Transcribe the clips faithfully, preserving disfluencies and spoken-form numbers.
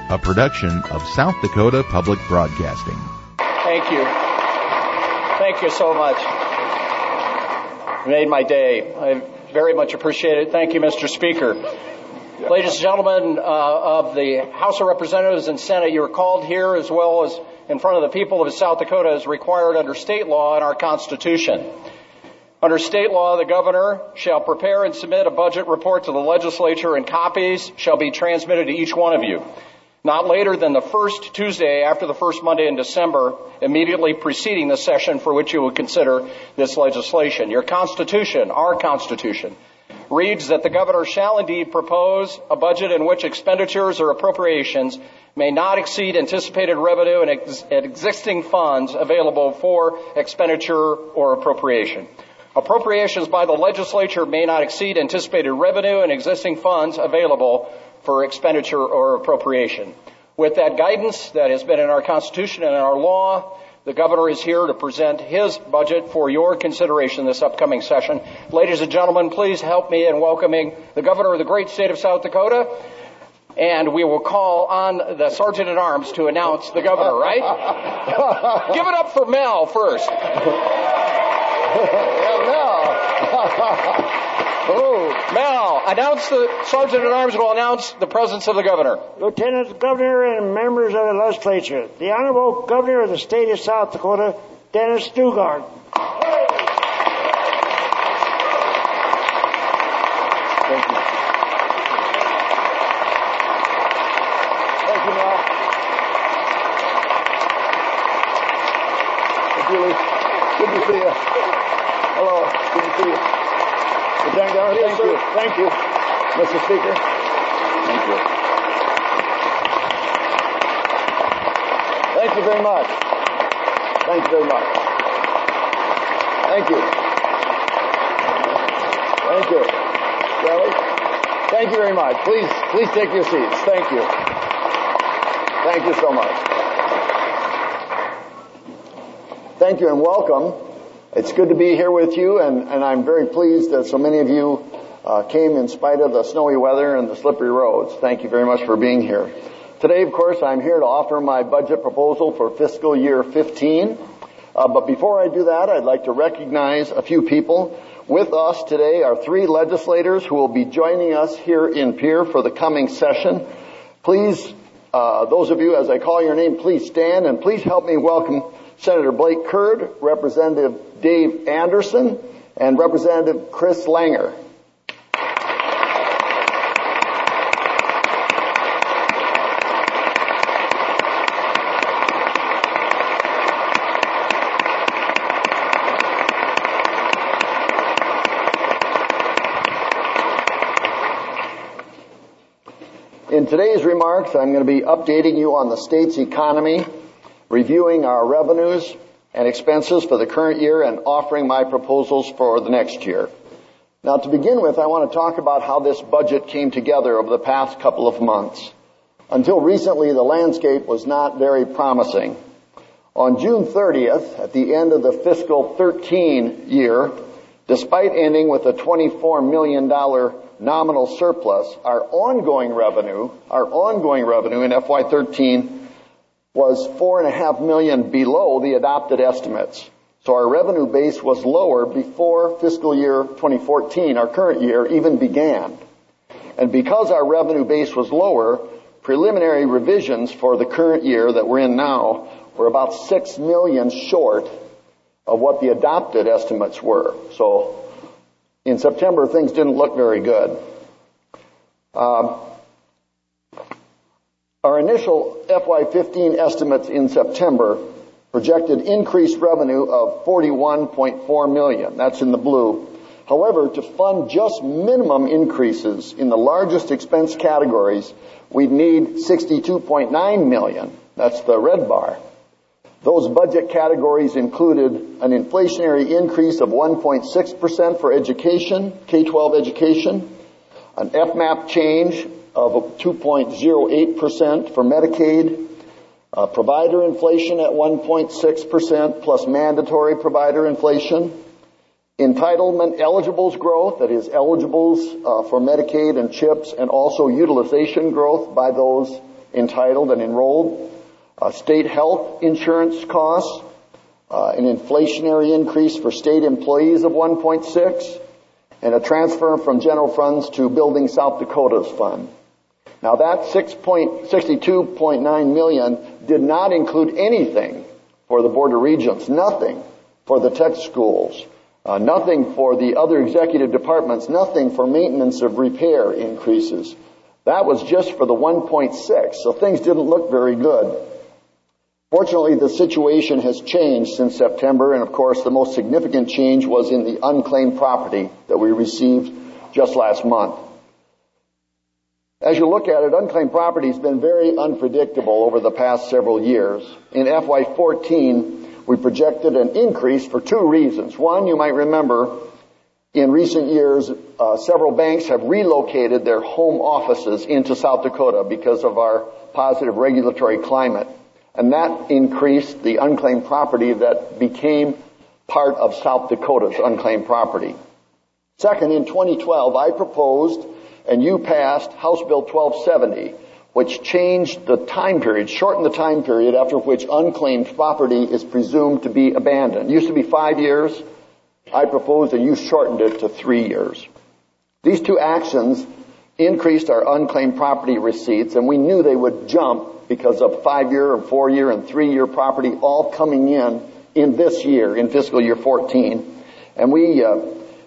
a production of South Dakota Public Broadcasting. Thank you. Thank you so much. You made my day. I very much appreciate it. Thank you, Mister Speaker. Ladies and gentlemen uh, of the House of Representatives and Senate, you are called here as well as in front of the people of South Dakota as required under state law and our Constitution. Under state law, the governor shall prepare and submit a budget report to the legislature, and copies shall be transmitted to each one of you, not later than the first Tuesday after the first Monday in December, immediately preceding the session for which you will consider this legislation. Your Constitution, our Constitution, reads that the governor shall indeed propose a budget in which expenditures or appropriations may not exceed anticipated revenue and ex- existing funds available for expenditure or appropriation. Appropriations by the legislature may not exceed anticipated revenue and existing funds available for expenditure or appropriation. With that guidance that has been in our Constitution and in our law, the governor is here to present his budget for your consideration this upcoming session. Ladies and gentlemen, please help me in welcoming the governor of the great state of South Dakota. And we will call on the Sergeant at Arms to announce the governor, right? Give it up for Mel first. Oh. Mel, announce the Sergeant at Arms will announce the presence of the governor. Lieutenant Governor and members of the legislature, the Honorable Governor of the state of South Dakota, Dennis Daugaard. Thank you. Thank you, Mel. Hey, Julie. Good to see you. Hello. Good to see you. Lieutenant Governor, thank you. Thank you. Mister Speaker. Thank you. Thank you very much. Thank you very much. Thank you. Thank you. Charlie? Thank you very much. Please, please take your seats. Thank you. Thank you so much. Thank you and welcome. It's good to be here with you, and, and I'm very pleased that so many of you uh, came in spite of the snowy weather and the slippery roads. Thank you very much for being here. Today, of course, I'm here to offer my budget proposal for fiscal year fifteen. Uh, but before I do that, I'd like to recognize a few people. With us today are three legislators who will be joining us here in Pierre for the coming session. Please, uh, those of you, as I call your name, please stand and please help me welcome Senator Blake Curd, Representative Dave Anderson, and Representative Chris Langer. In today's remarks, I'm going to be updating you on the state's economy, reviewing our revenues and expenses for the current year, and offering my proposals for the next year. Now, to begin with, I want to talk about how this budget came together over the past couple of months. Until recently, the landscape was not very promising. On June thirtieth, at the end of the fiscal thirteen year, despite ending with a twenty-four million dollars nominal surplus, our ongoing revenue, our ongoing revenue in F Y thirteen was four and a half million below the adopted estimates. So our revenue base was lower before fiscal year twenty fourteen, our current year, even began. And because our revenue base was lower, preliminary revisions for the current year that we're in now were about six million short of what the adopted estimates were. So in September, things didn't look very good. Um, Our initial F Y fifteen estimates in September projected increased revenue of forty-one point four million dollars. That's in the blue. However, to fund just minimum increases in the largest expense categories, we'd need sixty-two point nine million dollars. That's the red bar. Those budget categories included an inflationary increase of one point six percent for education, K twelve education, an F MAP change of two point zero eight percent for Medicaid, uh, provider inflation at one point six percent plus mandatory provider inflation, entitlement eligibles growth, that is eligibles uh, for Medicaid and CHIPS, and also utilization growth by those entitled and enrolled, uh, state health insurance costs, uh, an inflationary increase for state employees of one point six, and a transfer from general funds to Building South Dakota's fund. Now that six sixty-two point nine million dollars did not include anything for the Board of Regents, nothing for the tech schools, uh, nothing for the other executive departments, nothing for maintenance of repair increases. That was just for the one point six, so things didn't look very good. Fortunately, the situation has changed since September, and of course the most significant change was in the unclaimed property that we received just last month. As you look at it, unclaimed property has been very unpredictable over the past several years. In F Y fourteen, we projected an increase for two reasons. One, you might remember, in recent years, uh, several banks have relocated their home offices into South Dakota because of our positive regulatory climate. And that increased the unclaimed property that became part of South Dakota's unclaimed property. Second, in twenty twelve, I proposed and you passed House Bill twelve seventy, which changed the time period, shortened the time period after which unclaimed property is presumed to be abandoned. It used to be five years. I proposed and you shortened it to three years. These two actions increased our unclaimed property receipts, and we knew they would jump because of five-year and four-year and three-year property all coming in in this year, in fiscal year fourteen. And we, uh,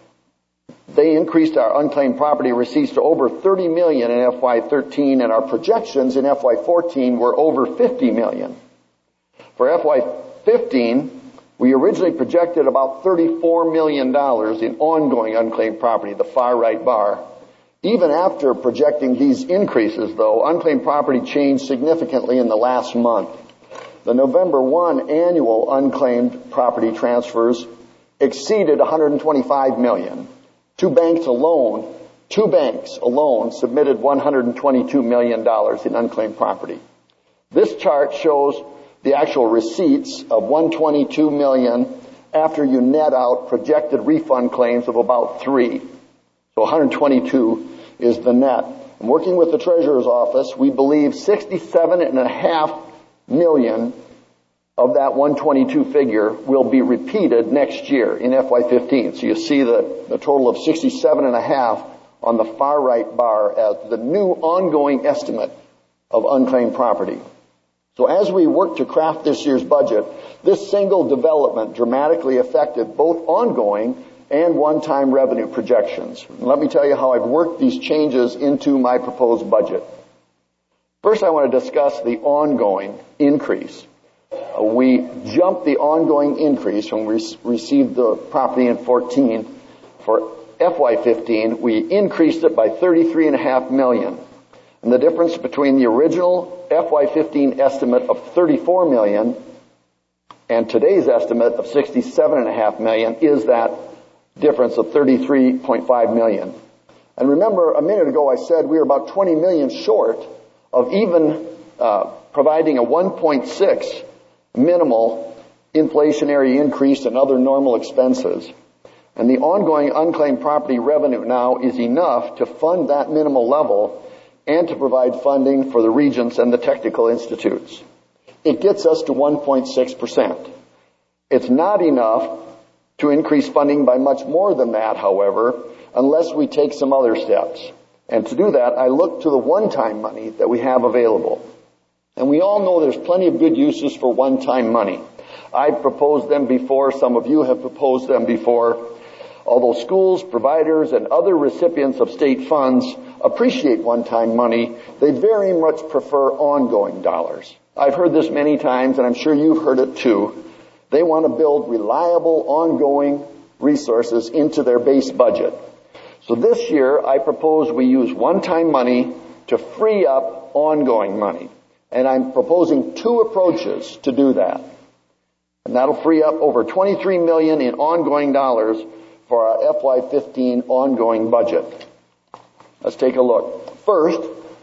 they increased our unclaimed property receipts to over thirty million dollars in F Y thirteen, and our projections in F Y fourteen were over fifty million dollars. For F Y fifteen, we originally projected about thirty-four million dollars in ongoing unclaimed property, the far right bar. Even after projecting these increases, though, unclaimed property changed significantly in the last month. The November first annual unclaimed property transfers exceeded one hundred twenty-five million dollars. Two banks alone, two banks alone submitted one hundred twenty-two million dollars in unclaimed property. This chart shows the actual receipts of one hundred twenty-two million dollars after you net out projected refund claims of about three. So one hundred twenty-two is the net. And working with the Treasurer's Office, we believe sixty-seven point five million dollars of that one hundred twenty-two figure will be repeated next year in F Y fifteen. So you see the, the total of sixty-seven point five on the far right bar as the new ongoing estimate of unclaimed property. So as we work to craft this year's budget, this single development dramatically affected both ongoing and one-time revenue projections. And let me tell you how I've worked these changes into my proposed budget. First, I want to discuss the ongoing increase. Uh, we jumped the ongoing increase when we received the property in fourteen. For F Y fifteen, we increased it by thirty-three point five million dollars. And the difference between the original F Y fifteen estimate of thirty-four million dollars and today's estimate of sixty-seven point five million dollars is that difference of thirty-three point five million dollars. And remember, a minute ago I said we were about twenty million dollars short of even uh, providing a one point six minimal inflationary increase and other normal expenses. And the ongoing unclaimed property revenue now is enough to fund that minimal level and to provide funding for the regents and the technical institutes. It gets us to one point six percent. It's not enough to increase funding by much more than that, however, unless we take some other steps. And to do that, I look to the one-time money that we have available. And we all know there's plenty of good uses for one-time money. I've proposed them before. Some of you have proposed them before. Although schools, providers, and other recipients of state funds appreciate one-time money, they very much prefer ongoing dollars. I've heard this many times, and I'm sure you've heard it too. They want to build reliable, ongoing resources into their base budget. So this year, I propose we use one-time money to free up ongoing money. And I'm proposing two approaches to do that. And that'll free up over twenty-three million dollars in ongoing dollars for our F Y fifteen ongoing budget. Let's take a look. First,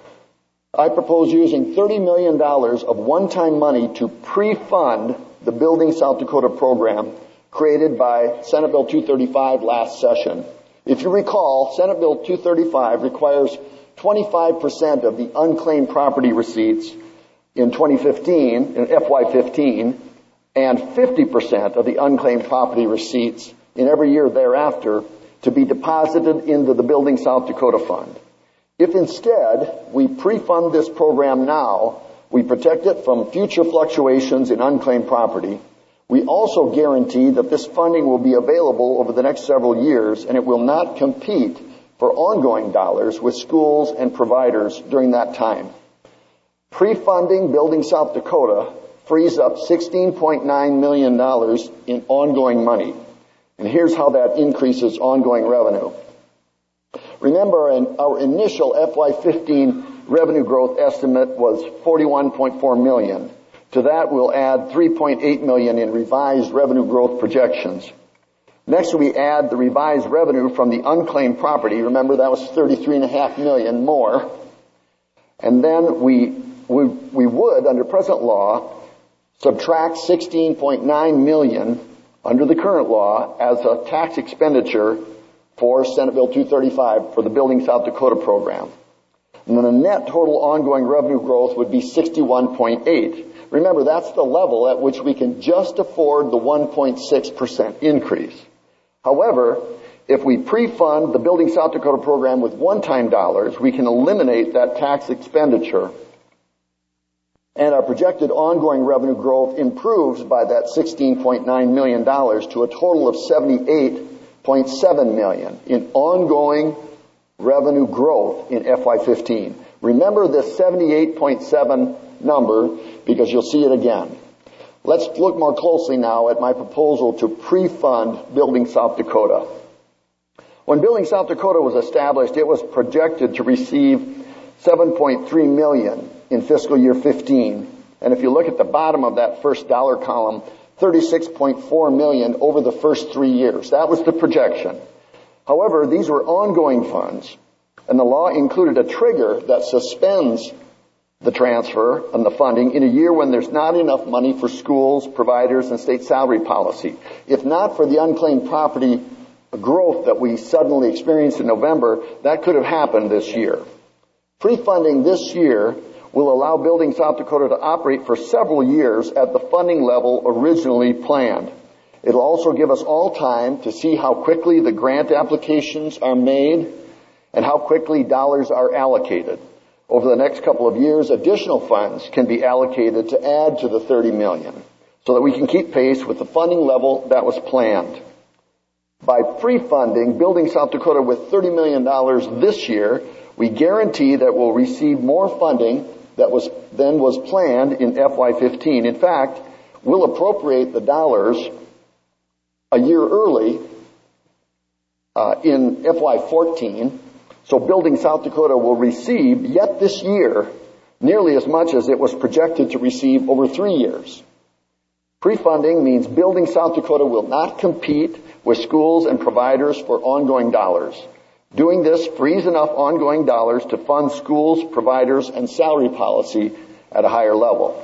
I propose using thirty million dollars of one-time money to pre-fund the Building South Dakota program created by Senate Bill two thirty-five last session. If you recall, Senate Bill two thirty-five requires twenty-five percent of the unclaimed property receipts in twenty fifteen, in F Y fifteen, and fifty percent of the unclaimed property receipts in every year thereafter to be deposited into the Building South Dakota Fund. If instead we pre-fund this program now, we protect it from future fluctuations in unclaimed property. We also guarantee that this funding will be available over the next several years, and it will not compete for ongoing dollars with schools and providers during that time. Pre-funding Building South Dakota frees up sixteen point nine million dollars in ongoing money. And here's how that increases ongoing revenue. Remember, our initial F Y fifteen revenue growth estimate was forty-one point four million dollars. To that, we'll add three point eight million dollars in revised revenue growth projections. Next, we add the revised revenue from the unclaimed property. Remember, that was thirty-three point five million dollars more. And then we, we, we would, under present law, subtract sixteen point nine million dollars under the current law as a tax expenditure for Senate Bill two thirty-five for the Building South Dakota program. And then the net total ongoing revenue growth would be sixty-one point eight. Remember, that's the level at which we can just afford the one point six percent increase. However, if we pre-fund the Building South Dakota program with one-time dollars, we can eliminate that tax expenditure, and our projected ongoing revenue growth improves by that sixteen point nine million dollars to a total of seventy-eight point seven million dollars in ongoing revenue growth in F Y fifteen. Remember this seventy-eight point seven number because you'll see it again. Let's look more closely now at my proposal to pre-fund Building South Dakota. When Building South Dakota was established, it was projected to receive seven point three million dollars in fiscal year fifteen. And if you look at the bottom of that first dollar column, thirty-six point four million dollars over the first three years. That was the projection. However, these were ongoing funds, and the law included a trigger that suspends the transfer and the funding in a year when there's not enough money for schools, providers, and state salary policy. If not for the unclaimed property growth that we suddenly experienced in November, that could have happened this year. Pre-funding this year will allow Building South Dakota to operate for several years at the funding level originally planned. It'll also give us all time to see how quickly the grant applications are made and how quickly dollars are allocated. Over the next couple of years, additional funds can be allocated to add to the thirty million dollars so that we can keep pace with the funding level that was planned. By pre-funding Building South Dakota with thirty million dollars this year, we guarantee that we'll receive more funding that was then was planned in F Y fifteen. In fact, we'll appropriate the dollars a year early uh, in F Y fourteen. So Building South Dakota will receive yet this year nearly as much as it was projected to receive over three years. Pre-funding means Building South Dakota will not compete with schools and providers for ongoing dollars. Doing this frees enough ongoing dollars to fund schools, providers, and salary policy at a higher level.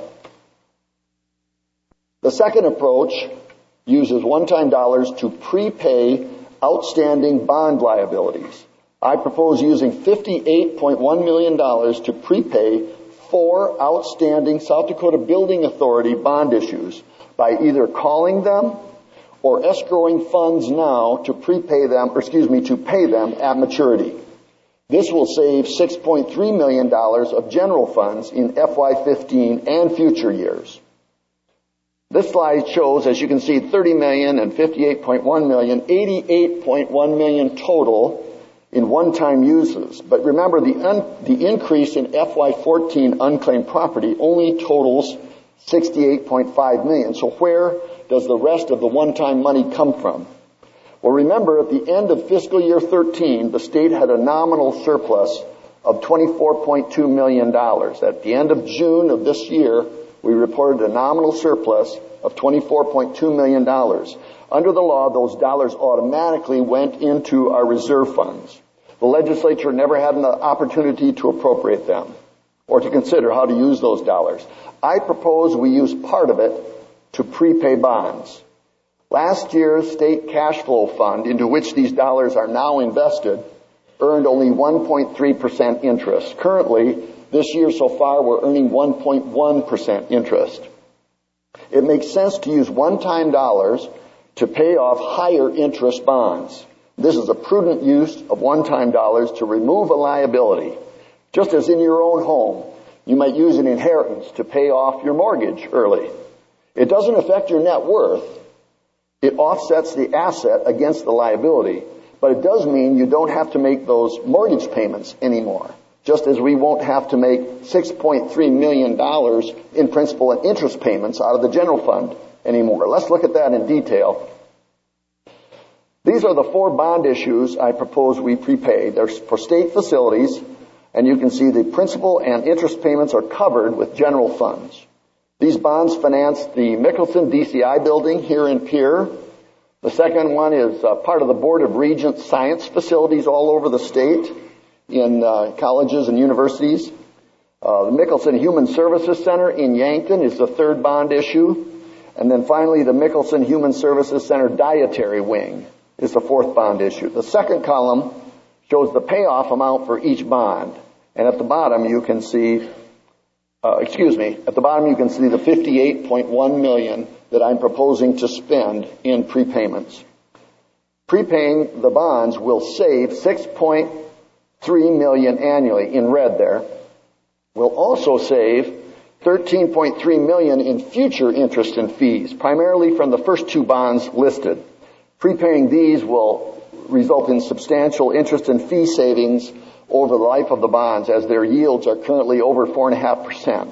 The second approach uses one-time dollars to prepay outstanding bond liabilities. I propose using fifty-eight point one million dollars to prepay four outstanding South Dakota Building Authority bond issues by either calling them or escrowing funds now to prepay them, or excuse me, to pay them at maturity. This will save six point three million dollars of general funds in F Y fifteen and future years. This slide shows, as you can see, thirty million dollars and fifty-eight point one million dollars, eighty-eight point one million dollars total in one-time uses. But remember, the, un- the increase in F Y fourteen unclaimed property only totals sixty-eight point five million dollars. So where does the rest of the one-time money come from? Well, remember, at the end of fiscal year thirteen, the state had a nominal surplus of twenty-four point two million dollars. At the end of June of this year, we reported a nominal surplus of twenty-four point two million dollars. Under the law, those dollars automatically went into our reserve funds. The legislature never had an opportunity to appropriate them or to consider how to use those dollars. I propose we use part of it to prepay bonds. Last year's state cash flow fund, into which these dollars are now invested, earned only one point three percent interest. Currently, this year so far, we're earning one point one percent interest. It makes sense to use one-time dollars to pay off higher interest bonds. This is a prudent use of one-time dollars to remove a liability. Just as in your own home, you might use an inheritance to pay off your mortgage early. It doesn't affect your net worth. It offsets the asset against the liability, but it does mean you don't have to make those mortgage payments anymore, just as we won't have to make six point three million dollars in principal and interest payments out of the general fund anymore. Let's look at that in detail. These are the four bond issues I propose we prepay. They're for state facilities, and you can see the principal and interest payments are covered with general funds. These bonds finance the Mickelson D C I building here in Pierre. The second one is uh, part of the Board of Regents science facilities all over the state in uh, colleges and universities. Uh, the Mickelson Human Services Center in Yankton is the third bond issue. And then finally, the Mickelson Human Services Center Dietary Wing is the fourth bond issue. The second column shows the payoff amount for each bond. And at the bottom, you can see, uh, excuse me, at the bottom you can see the fifty-eight point one million dollars that I'm proposing to spend in prepayments. Prepaying the bonds will save six point three million dollars annually, in red there. We'll also save thirteen point three million dollars in future interest and fees, primarily from the first two bonds listed. Prepaying these will result in substantial interest and fee savings over the life of the bonds, as their yields are currently over four point five percent.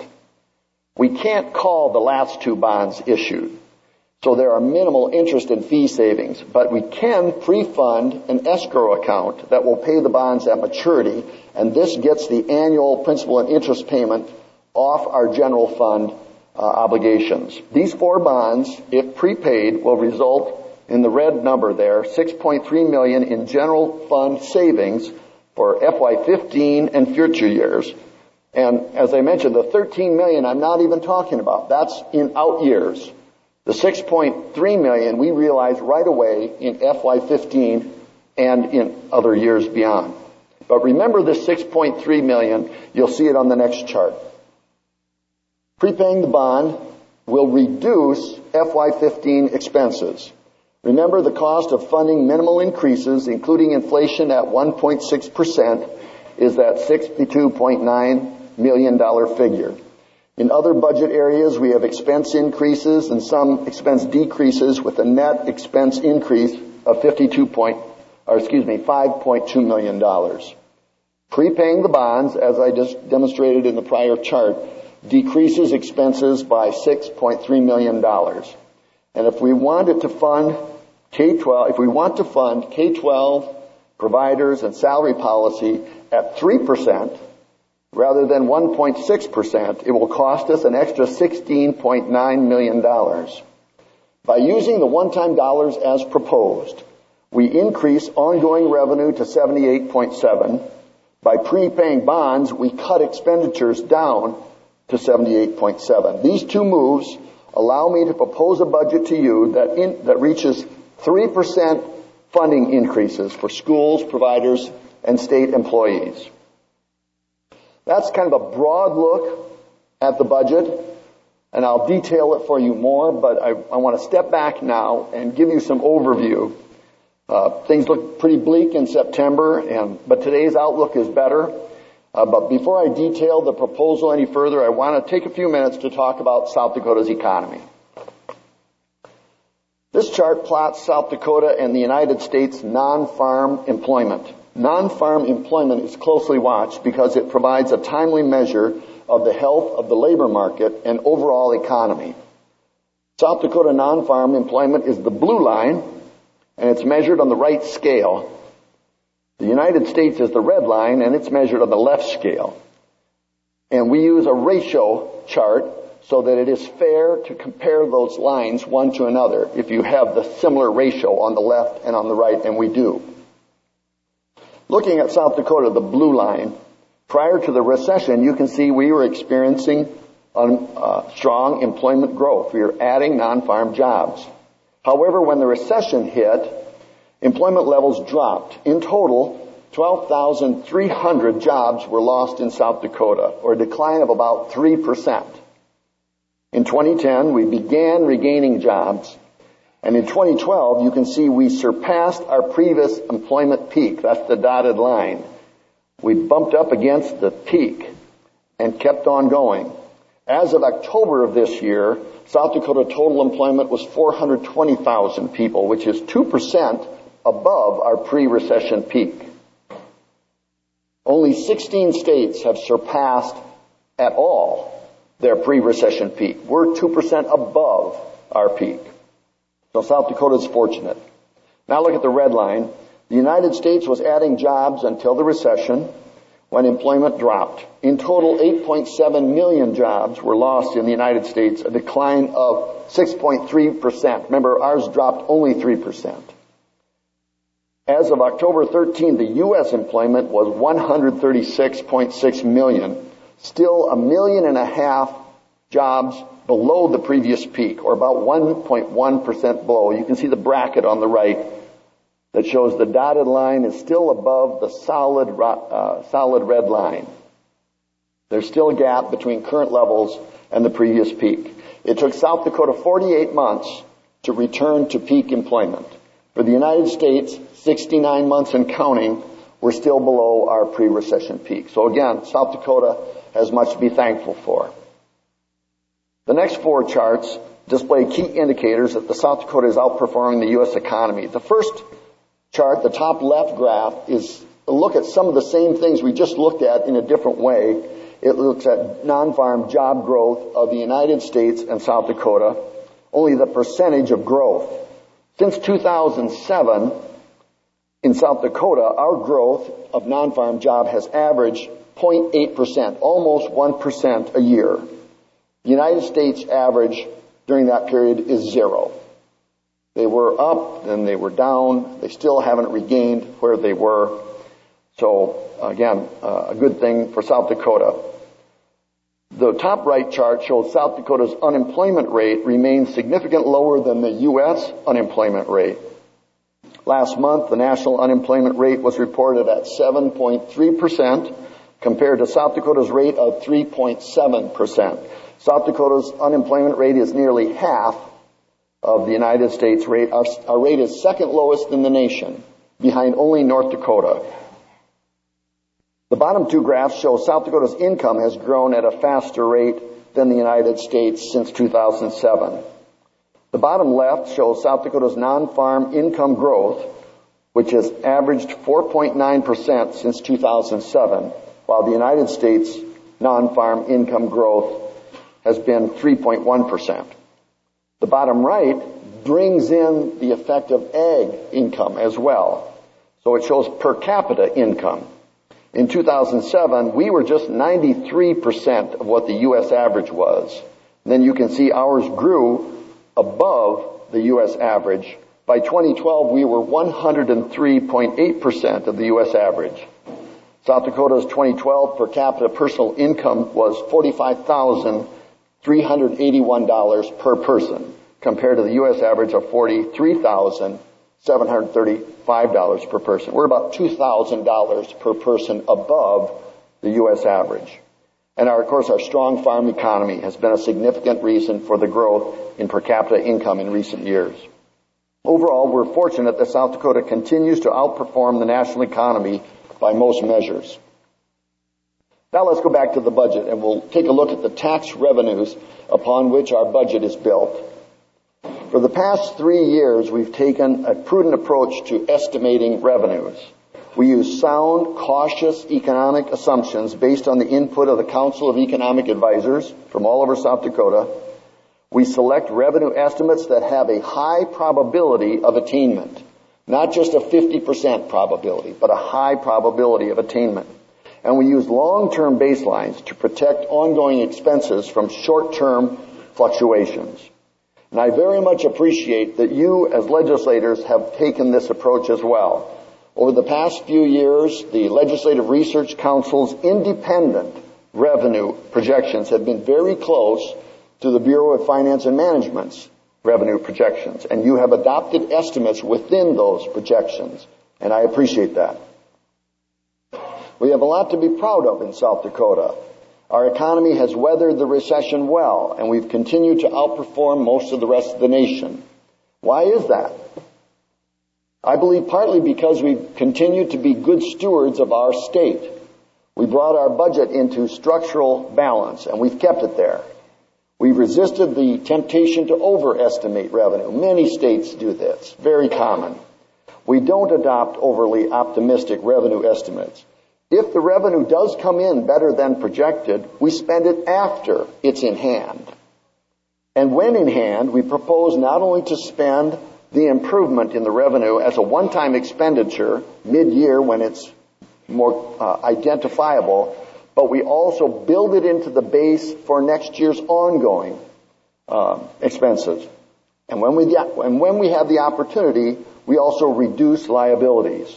We can't call the last two bonds issued, so there are minimal interest and fee savings, but we can pre-fund an escrow account that will pay the bonds at maturity, and this gets the annual principal and interest payment off our general fund uh, obligations. These four bonds, if prepaid, will result in the red number there, six point three million dollars in general fund savings for F Y fifteen and future years. And as I mentioned, the thirteen million dollars I'm not even talking about. That's in out years. The six point three million dollars we realize right away in F Y fifteen and in other years beyond. But remember this six point three million dollars, you'll see it on the next chart. Prepaying the bond will reduce F Y fifteen expenses. Remember, the cost of funding minimal increases, including inflation at one point six percent, is that sixty-two point nine million dollars figure. In other budget areas, we have expense increases and some expense decreases, with a net expense increase of fifty-two point, or excuse me, five point two million dollars. Prepaying the bonds, as I just demonstrated in the prior chart, decreases expenses by six point three million dollars. And if we wanted to fund K twelve, if we want to fund K twelve providers and salary policy at three percent rather than one point six percent, it will cost us an extra sixteen point nine million dollars. By using the one-time dollars as proposed, we increase ongoing revenue to seventy-eight point seven. By prepaying bonds, we cut expenditures down to seventy-eight point seven. These two moves allow me to propose a budget to you that in, that reaches three percent funding increases for schools, providers, and state employees. That's kind of a broad look at the budget, and I'll detail it for you more, but I, I want to step back now and give you some overview. Uh, things look pretty bleak in September, and but today's outlook is better. Uh, but before I detail the proposal any further, I want to take a few minutes to talk about South Dakota's economy. This chart plots South Dakota and the United States non-farm employment. Non-farm employment is closely watched because it provides a timely measure of the health of the labor market and overall economy. South Dakota non-farm employment is the blue line, and it's measured on the right scale. The United States is the red line, and it's measured on the left scale. And we use a ratio chart so that it is fair to compare those lines one to another if you have the similar ratio on the left and on the right, and we do. Looking at South Dakota, the blue line, prior to the recession, you can see we were experiencing um, uh, strong employment growth. We were adding non-farm jobs. However, when the recession hit, employment levels dropped. In total, twelve thousand three hundred jobs were lost in South Dakota, or a decline of about three percent. In twenty ten, we began regaining jobs. And in twenty twelve, you can see we surpassed our previous employment peak. That's the dotted line. We bumped up against the peak and kept on going. As of October of this year, South Dakota total employment was four hundred twenty thousand people, which is two percent above our pre-recession peak. Only sixteen states have surpassed at all their pre-recession peak. We're two percent above our peak. So South Dakota is fortunate. Now look at the red line. The United States was adding jobs until the recession, when employment dropped. In total, eight point seven million jobs were lost in the United States, a decline of six point three percent. Remember, ours dropped only three percent. As of October thirteenth, the U S employment was one hundred thirty-six point six million, still a million and a half jobs below the previous peak, or about one point one percent below. You can see the bracket on the right that shows the dotted line is still above the solid, uh, solid red line. There's still a gap between current levels and the previous peak. It took South Dakota forty-eight months to return to peak employment. For the United States, sixty-nine months and counting, we're still below our pre-recession peak. So again, South Dakota has much to be thankful for. The next four charts display key indicators that the South Dakota is outperforming the U S economy. The first chart, the top left graph, is a look at some of the same things we just looked at in a different way. It looks at non-farm job growth of the United States and South Dakota, only the percentage of growth. Since two thousand seven, in South Dakota, our growth of non-farm job has averaged zero point eight percent, almost one percent a year. The United States average during that period is zero. They were up, then they were down. They still haven't regained where they were. So, again, uh, a good thing for South Dakota. The top right chart shows South Dakota's unemployment rate remains significantly lower than the U S unemployment rate. Last month, the national unemployment rate was reported at seven point three percent compared to South Dakota's rate of three point seven percent. South Dakota's unemployment rate is nearly half of the United States rate. Our, our rate is second lowest in the nation, behind only North Dakota. The bottom two graphs show South Dakota's income has grown at a faster rate than the United States since two thousand seven. The bottom left shows South Dakota's non-farm income growth, which has averaged four point nine percent since two thousand seven, while the United States non-farm income growth has been three point one percent. The bottom right brings in the effect of ag income as well. So it shows per capita income. In two thousand seven, we were just ninety-three percent of what the U S average was. And then you can see ours grew above the U S average. By twenty twelve, we were one hundred three point eight percent of the U S average. South Dakota's twenty twelve per capita personal income was forty-five thousand three hundred eighty-one dollars per person, compared to the U S average of forty-three thousand seven hundred thirty-five dollars per person. We're about two thousand dollars per person above the U S average. And our, of course, our strong farm economy has been a significant reason for the growth in per capita income in recent years. Overall, we're fortunate that South Dakota continues to outperform the national economy by most measures. Now let's go back to the budget, and we'll take a look at the tax revenues upon which our budget is built. For the past three years, we've taken a prudent approach to estimating revenues. We use sound, cautious economic assumptions based on the input of the Council of Economic Advisors from all over South Dakota. We select revenue estimates that have a high probability of attainment, not just a fifty percent probability, but a high probability of attainment. And we use long-term baselines to protect ongoing expenses from short-term fluctuations. And I very much appreciate that you, as legislators, have taken this approach as well. Over the past few years, the Legislative Research Council's independent revenue projections have been very close to the Bureau of Finance and Management's revenue projections. And you have adopted estimates within those projections. And I appreciate that. We have a lot to be proud of in South Dakota. Our economy has weathered the recession well, and we've continued to outperform most of the rest of the nation. Why is that? I believe partly because we've continued to be good stewards of our state. We brought our budget into structural balance, and we've kept it there. We've resisted the temptation to overestimate revenue. Many states do this. Very common. We don't adopt overly optimistic revenue estimates. If the revenue does come in better than projected, we spend it after it's in hand. And when in hand, we propose not only to spend the improvement in the revenue as a one-time expenditure mid-year when it's more uh, identifiable, but we also build it into the base for next year's ongoing uh, expenses. And when we get, and when we have the opportunity, we also reduce liabilities.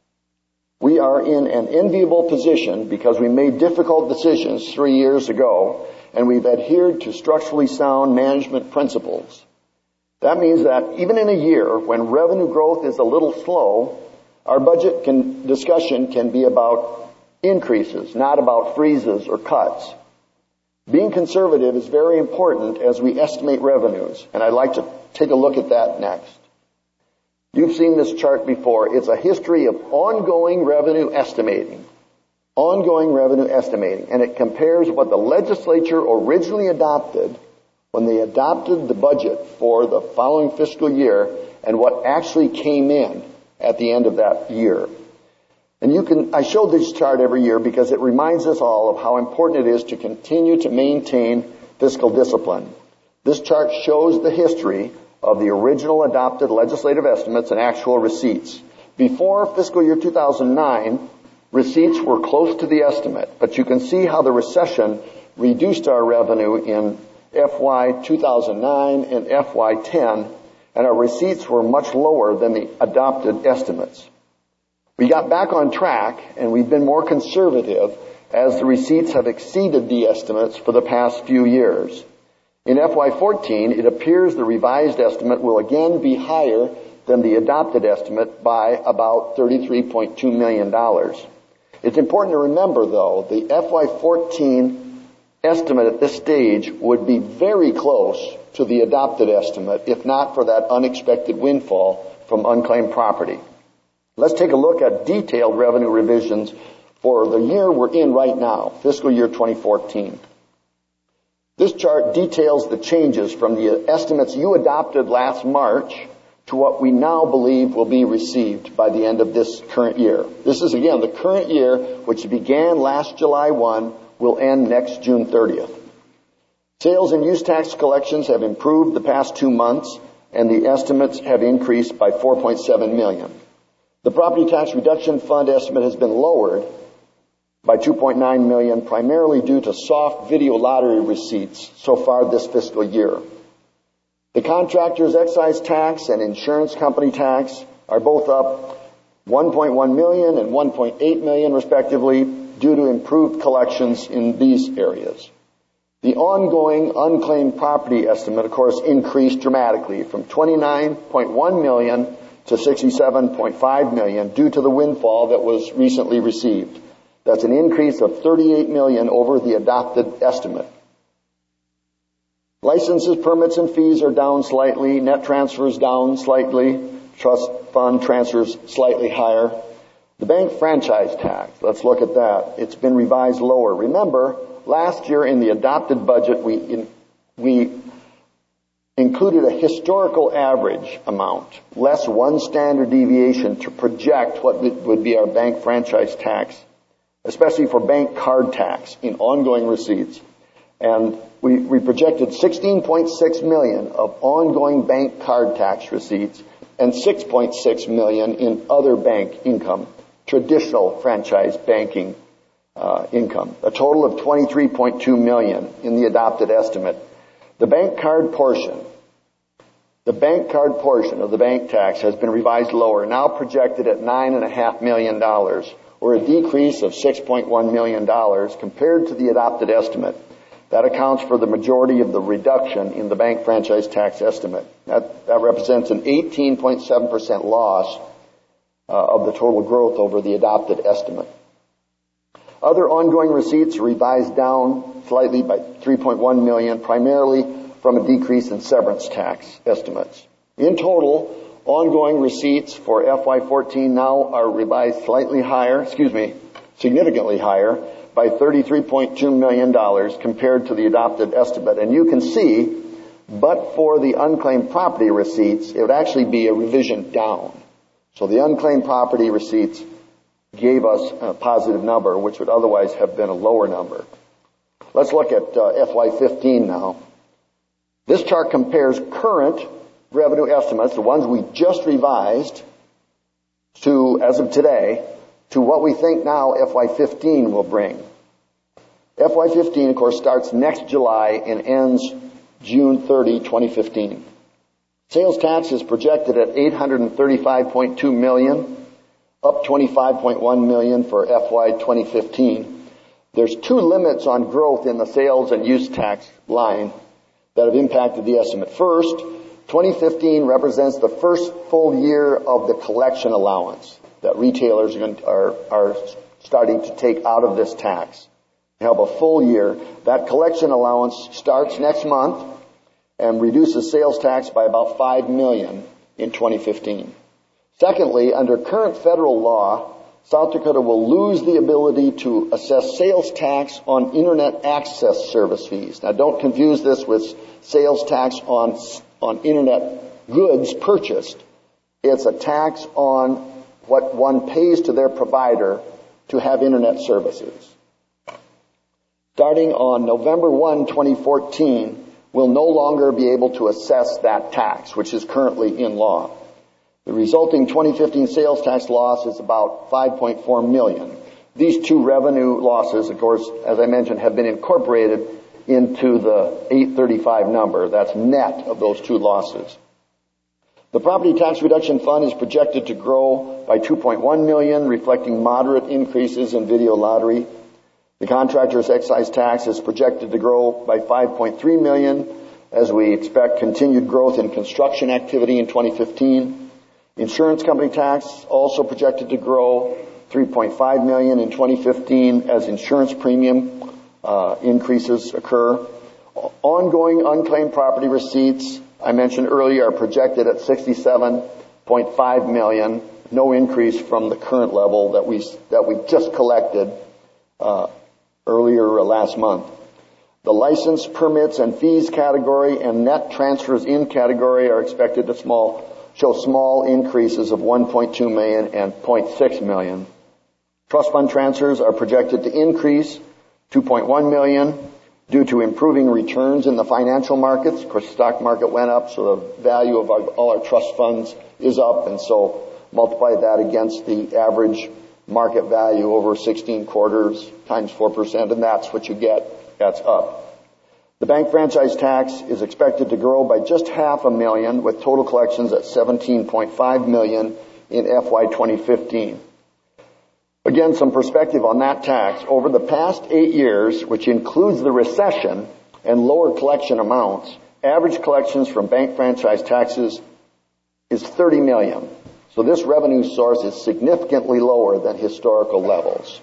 We are in an enviable position because we made difficult decisions three years ago, and we've adhered to structurally sound management principles. That means that even in a year when revenue growth is a little slow, our budget can, discussion can be about increases, not about freezes or cuts. Being conservative is very important as we estimate revenues, and I'd like to take a look at that next. You've seen this chart before. It's a history of ongoing revenue estimating. Ongoing revenue estimating. And it compares what the legislature originally adopted when they adopted the budget for the following fiscal year and what actually came in at the end of that year. And you can, I show this chart every year because it reminds us all of how important it is to continue to maintain fiscal discipline. This chart shows the history of the original adopted legislative estimates and actual receipts. Before fiscal year two thousand nine, receipts were close to the estimate, but you can see how the recession reduced our revenue in F Y two thousand nine and F Y ten, and our receipts were much lower than the adopted estimates. We got back on track, and we've been more conservative as the receipts have exceeded the estimates for the past few years. In F Y fourteen, it appears the revised estimate will again be higher than the adopted estimate by about thirty-three point two million dollars. It's important to remember, though, the F Y fourteen estimate at this stage would be very close to the adopted estimate, if not for that unexpected windfall from unclaimed property. Let's take a look at detailed revenue revisions for the year we're in right now, fiscal year twenty fourteen. This chart details the changes from the estimates you adopted last March to what we now believe will be received by the end of this current year. This is, again, the current year, which began last July first, will end next June thirtieth. Sales and use tax collections have improved the past two months, and the estimates have increased by four point seven million dollars. The property tax reduction fund estimate has been lowered by two point nine million dollars, primarily due to soft video lottery receipts so far this fiscal year. The contractor's excise tax and insurance company tax are both up one point one million dollars and one point eight million dollars respectively due to improved collections in these areas. The ongoing unclaimed property estimate, of course, increased dramatically from twenty-nine point one million dollars to sixty-seven point five million dollars due to the windfall that was recently received. That's an increase of thirty-eight million dollars over the adopted estimate. Licenses, permits, and fees are down slightly. Net transfers down slightly. Trust fund transfers slightly higher. The bank franchise tax, let's look at that. It's been revised lower. Remember, last year in the adopted budget, we in, we included a historical average amount, less one standard deviation to project what would be our bank franchise tax, especially for bank card tax in ongoing receipts. And we, we projected sixteen point six million dollars of ongoing bank card tax receipts and six point six million dollars in other bank income, traditional franchise banking uh, income, a total of twenty-three point two million dollars in the adopted estimate. The bank card portion, the bank card portion of the bank tax has been revised lower, now projected at nine point five million dollars, or a decrease of six point one million dollars compared to the adopted estimate. That accounts for the majority of the reduction in the bank franchise tax estimate. That, that represents an eighteen point seven percent loss uh, of the total growth over the adopted estimate. Other ongoing receipts revised down slightly by three point one million dollars, primarily from a decrease in severance tax estimates. In total, ongoing receipts for F Y fourteen now are revised slightly higher, excuse me, significantly higher by thirty-three point two million dollars compared to the adopted estimate. And you can see, but for the unclaimed property receipts, it would actually be a revision down. So the unclaimed property receipts gave us a positive number, which would otherwise have been a lower number. Let's look at uh, F Y fifteen now. This chart compares current revenue estimates, the ones we just revised, to, as of today, to what we think now F Y fifteen will bring. F Y fifteen, of course, starts next July and ends June thirtieth, twenty fifteen. Sales tax is projected at eight hundred thirty-five point two million dollars, up twenty-five point one million dollars for F Y twenty fifteen. There's two limits on growth in the sales and use tax line that have impacted the estimate. First, twenty fifteen represents the first full year of the collection allowance that retailers are, are starting to take out of this tax. They have a full year. That collection allowance starts next month and reduces sales tax by about five million dollars in twenty fifteen. Secondly, under current federal law, South Dakota will lose the ability to assess sales tax on internet access service fees. Now, don't confuse this with sales tax on, on internet goods purchased. It's a tax on what one pays to their provider to have internet services. Starting on November first, twenty fourteen, we'll no longer be able to assess that tax, which is currently in law. The resulting twenty fifteen sales tax loss is about five point four million dollars. These two revenue losses, of course, as I mentioned, have been incorporated into the eight thirty-five number. That's net of those two losses. The property tax reduction fund is projected to grow by two point one million dollars, reflecting moderate increases in video lottery. The contractor's excise tax is projected to grow by five point three million dollars, as we expect continued growth in construction activity in twenty fifteen. Insurance company tax also projected to grow three point five million dollars in twenty fifteen as insurance premium uh, increases occur. Ongoing unclaimed property receipts, I mentioned earlier, are projected at sixty-seven point five million dollars, no increase from the current level that we that we just collected uh, earlier last month. The license, permits, and fees category and net transfers in category are expected to small show small increases of one point two million dollars and zero point six million dollars. Trust fund transfers are projected to increase two point one million dollars due to improving returns in the financial markets. Of course, the stock market went up, so the value of our, all our trust funds is up, and so multiply that against the average market value over sixteen quarters times four percent, and that's what you get. That's up. The bank franchise tax is expected to grow by just half a million, with total collections at seventeen point five million in F Y twenty fifteen. Again, some perspective on that tax. Over the past eight years, which includes the recession and lower collection amounts, average collections from bank franchise taxes is thirty million. So this revenue source is significantly lower than historical levels.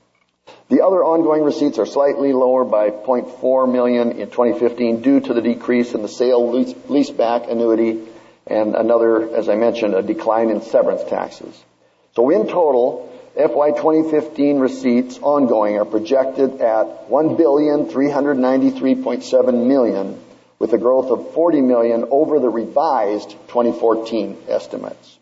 The other ongoing receipts are slightly lower by zero point four million dollars in twenty fifteen due to the decrease in the sale lease, leaseback annuity and another, as I mentioned, a decline in severance taxes. So in total, F Y twenty fifteen receipts ongoing are projected at one billion three hundred ninety-three point seven million dollars, with a growth of forty million dollars over the revised twenty fourteen estimates.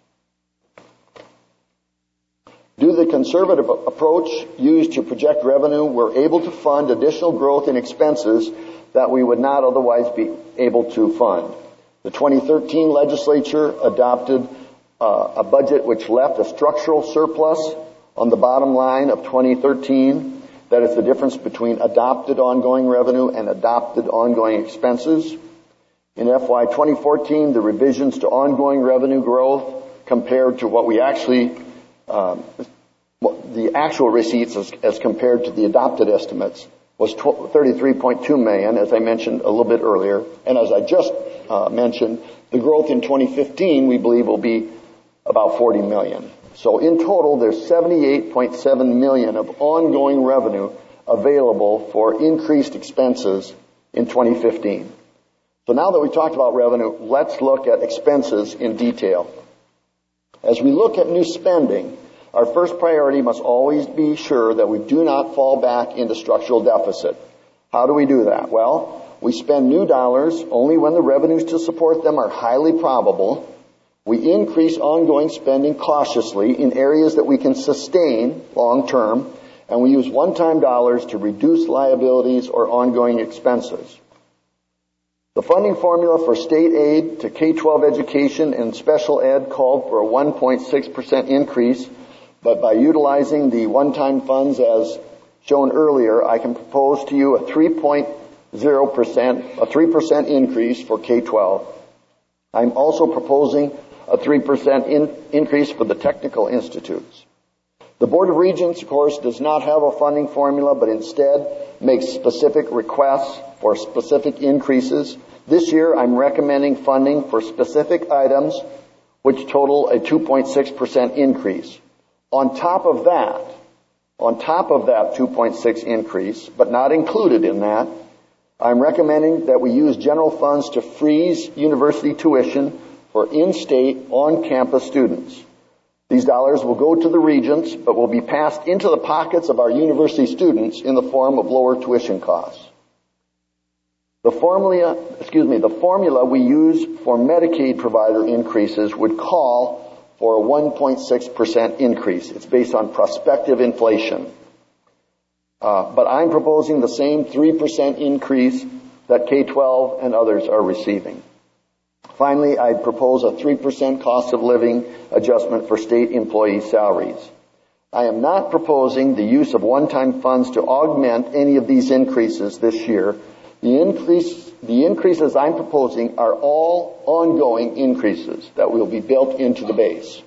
Due to the conservative approach used to project revenue, we're able to fund additional growth in expenses that we would not otherwise be able to fund. The twenty thirteen legislature adopted uh, a budget which left a structural surplus on the bottom line of twenty thirteen. That is the difference between adopted ongoing revenue and adopted ongoing expenses. In F Y twenty fourteen, the revisions to ongoing revenue growth compared to what we actually Um, the actual receipts as, as compared to the adopted estimates was thirty-three point two million dollars, as I mentioned a little bit earlier. And as I just uh, mentioned, the growth in twenty fifteen, we believe, will be about forty million dollars. So in total, there's seventy-eight point seven million dollars of ongoing revenue available for increased expenses in twenty fifteen. So now that we talked about revenue, let's look at expenses in detail. As we look at new spending, our first priority must always be sure that we do not fall back into structural deficit. How do we do that? Well, we spend new dollars only when the revenues to support them are highly probable. We increase ongoing spending cautiously in areas that we can sustain long term, and we use one-time dollars to reduce liabilities or ongoing expenses. The funding formula for state aid to K twelve education and special ed called for a one point six percent increase, but by utilizing the one-time funds as shown earlier, I can propose to you a three point zero percent, a three percent increase for K twelve. I'm also proposing a three percent in, increase for the technical institutes. The Board of Regents, of course, does not have a funding formula, but instead makes specific requests for specific increases. This year, I'm recommending funding for specific items which total a two point six percent increase. On top of that, on top of that two point six increase, but not included in that, I'm recommending that we use general funds to freeze university tuition for in-state, on-campus students. These dollars will go to the regents, but will be passed into the pockets of our university students in the form of lower tuition costs. The formula, excuse me, the formula we use for Medicaid provider increases would call for a one point six percent increase. It's based on prospective inflation. Uh, but I'm proposing the same three percent increase that K twelve and others are receiving. Finally, I propose a three percent cost of living adjustment for state employee salaries. I am not proposing the use of one-time funds to augment any of these increases this year. The increase, the increases I'm proposing are all ongoing increases that will be built into the base.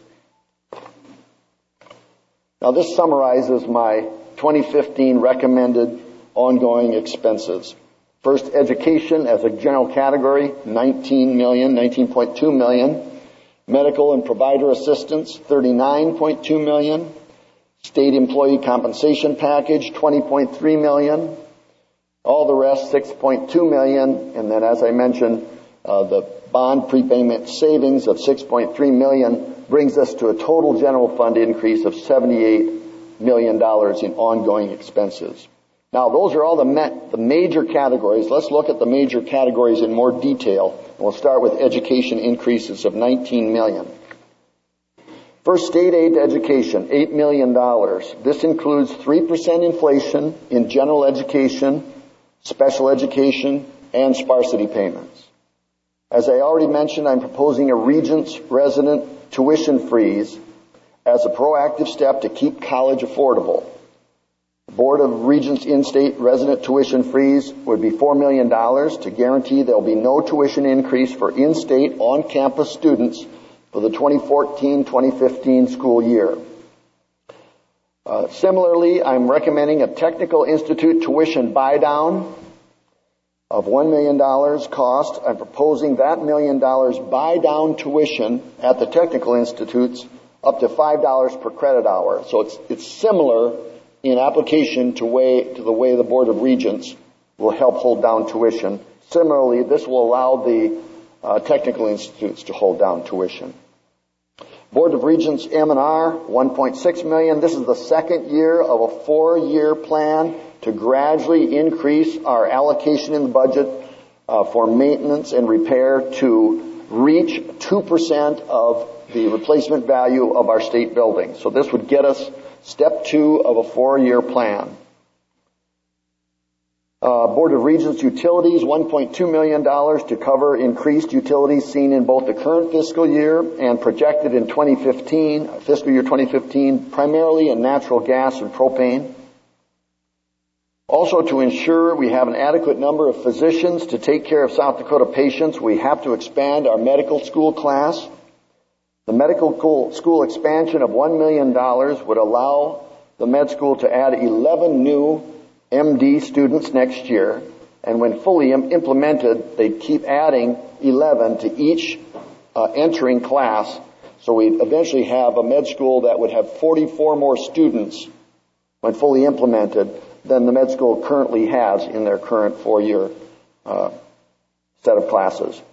Now, this summarizes my twenty fifteen recommended ongoing expenses. First, education as a general category, nineteen million dollars, nineteen point two million dollars. Medical and provider assistance, thirty-nine point two million dollars. State employee compensation package, twenty point three million dollars. All the rest, six point two million dollars. And then, as I mentioned, uh, the bond prepayment savings of six point three million dollars brings us to a total general fund increase of seventy-eight million dollars in ongoing expenses. Now, those are all the, ma- the major categories. Let's look at the major categories in more detail. We'll start with education increases of nineteen million dollars. First, state aid to education, eight million dollars. This includes three percent inflation in general education, special education, and sparsity payments. As I already mentioned, I'm proposing a Regents resident tuition freeze as a proactive step to keep college affordable. The Board of Regents in-state resident tuition freeze would be four million dollars to guarantee there will be no tuition increase for in-state, on-campus students for the twenty fourteen twenty fifteen school year. Uh, similarly, I'm recommending a technical institute tuition buy-down of one million dollars cost. I'm proposing that million dollars buy-down tuition at the technical institutes up to five dollars per credit hour. So it's it's similar in application to way to the way the Board of Regents will help hold down tuition. Similarly, this will allow the uh, technical institutes to hold down tuition. Board of Regents M and R, one point six million dollars. This is the second year of a four-year plan to gradually increase our allocation in the budget uh, for maintenance and repair to reach two percent of the replacement value of our state buildings. So this would get us step two of a four-year plan. Uh, Board of Regents utilities, one point two million dollars to cover increased utilities seen in both the current fiscal year and projected in twenty fifteen, fiscal year twenty fifteen, primarily in natural gas and propane. Also, to ensure we have an adequate number of physicians to take care of South Dakota patients, we have to expand our medical school class. The medical school expansion of one million dollars would allow the med school to add eleven new M D students next year, and when fully implemented, they'd keep adding eleven to each uh, entering class, So we'd eventually have a med school that would have forty-four more students when fully implemented than the med school currently has in their current four-year uh, set of classes.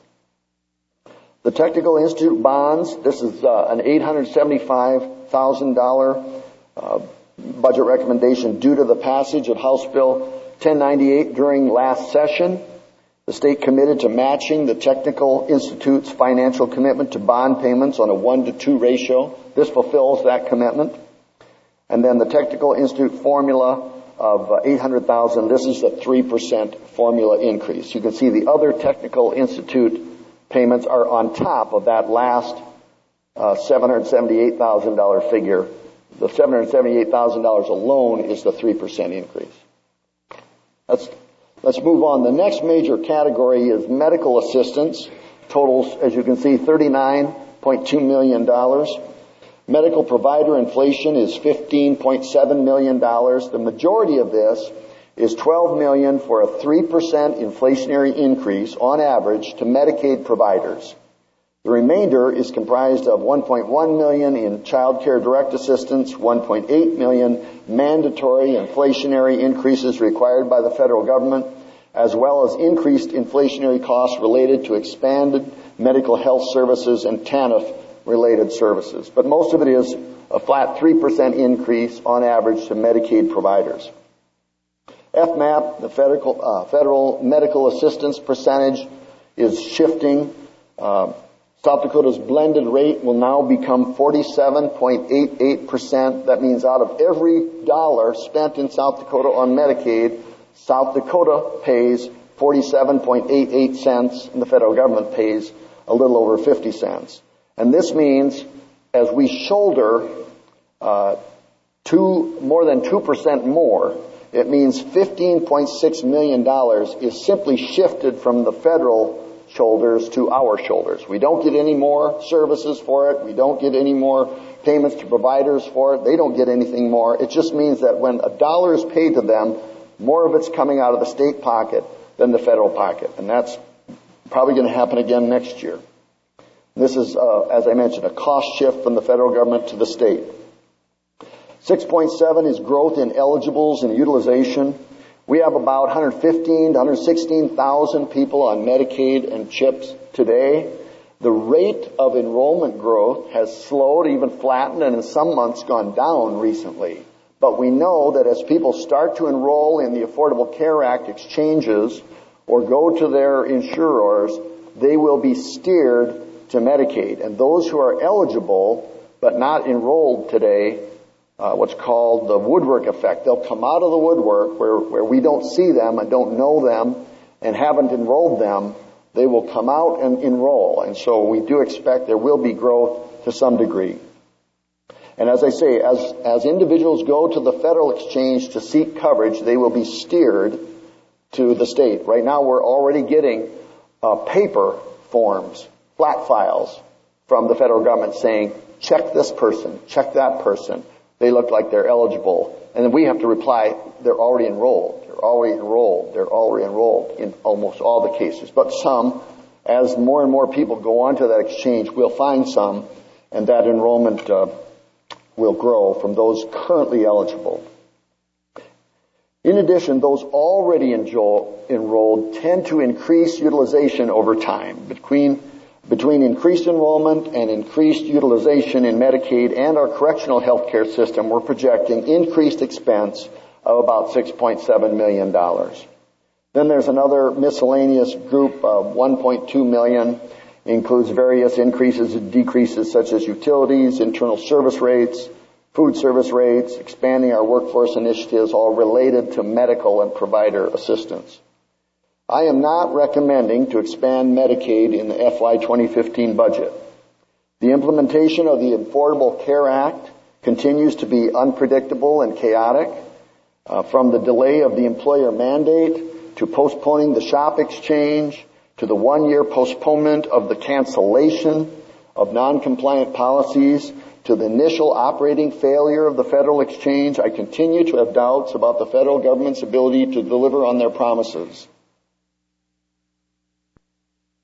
The Technical Institute bonds, this is uh, an eight hundred seventy-five thousand dollars uh, budget recommendation due to the passage of House Bill ten ninety-eight during last session. The state committed to matching the Technical Institute's financial commitment to bond payments on a one to two ratio. This fulfills that commitment. And then the Technical Institute formula of uh, eight hundred thousand dollars, this is a three percent formula increase. You can see the other Technical Institute payments are on top of that last uh, seven hundred seventy-eight thousand dollars figure. The seven hundred seventy-eight thousand dollars alone is the three percent increase. Let's, let's move on. The next major category is medical assistance. Totals, as you can see, thirty-nine point two million dollars. Medical provider inflation is fifteen point seven million dollars. The majority of this is twelve million dollars for a three percent inflationary increase on average to Medicaid providers. The remainder is comprised of one point one million dollars in child care direct assistance, one point eight million dollars mandatory inflationary increases required by the federal government, as well as increased inflationary costs related to expanded medical health services and TANF related services. But most of it is a flat three percent increase on average to Medicaid providers. F MAP, the federal, uh, federal medical assistance percentage, is shifting. Uh, South Dakota's blended rate will now become forty-seven point eight eight percent. That means out of every dollar spent in South Dakota on Medicaid, South Dakota pays forty-seven point eight eight cents, and the federal government pays a little over fifty cents. And this means as we shoulder uh, two, more than two percent more, it means fifteen point six million dollars is simply shifted from the federal shoulders to our shoulders. We don't get any more services for it. We don't get any more payments to providers for it. They don't get anything more. It just means that when a dollar is paid to them, more of it's coming out of the state pocket than the federal pocket. And that's probably going to happen again next year. This is, uh, as I mentioned, a cost shift from the federal government to the state. six point seven is growth in eligibles and utilization. We have about one hundred fifteen to one hundred sixteen thousand people on Medicaid and CHIPS today. The rate of enrollment growth has slowed, even flattened, and in some months gone down recently. But we know that as people start to enroll in the Affordable Care Act exchanges or go to their insurers, they will be steered to Medicaid. And those who are eligible but not enrolled today, uh, what's called the woodwork effect. They'll come out of the woodwork where, where we don't see them and don't know them and haven't enrolled them. They will come out and enroll. And so we do expect there will be growth to some degree. And as I say, as, as individuals go to the federal exchange to seek coverage, they will be steered to the state. Right now we're already getting uh, paper forms, flat files from the federal government saying, check this person, check that person. They look like they're eligible. And then we have to reply, they're already enrolled. They're already enrolled. They're already enrolled in almost all the cases. But some, as more and more people go onto that exchange, we'll find some, and that enrollment uh, will grow from those currently eligible. In addition, those already enjo- enrolled tend to increase utilization over time. Between Between increased enrollment and increased utilization in Medicaid and our correctional health care system, we're projecting increased expense of about six point seven million dollars. Then there's another miscellaneous group of one point two million dollars. It includes various increases and decreases such as utilities, internal service rates, food service rates, expanding our workforce initiatives, all related to medical and provider assistance. I am not recommending to expand Medicaid in the F Y twenty fifteen budget. The implementation of the Affordable Care Act continues to be unpredictable and chaotic, uh, from the delay of the employer mandate to postponing the SHOP exchange to the one-year postponement of the cancellation of non-compliant policies to the initial operating failure of the federal exchange. I continue to have doubts about the federal government's ability to deliver on their promises.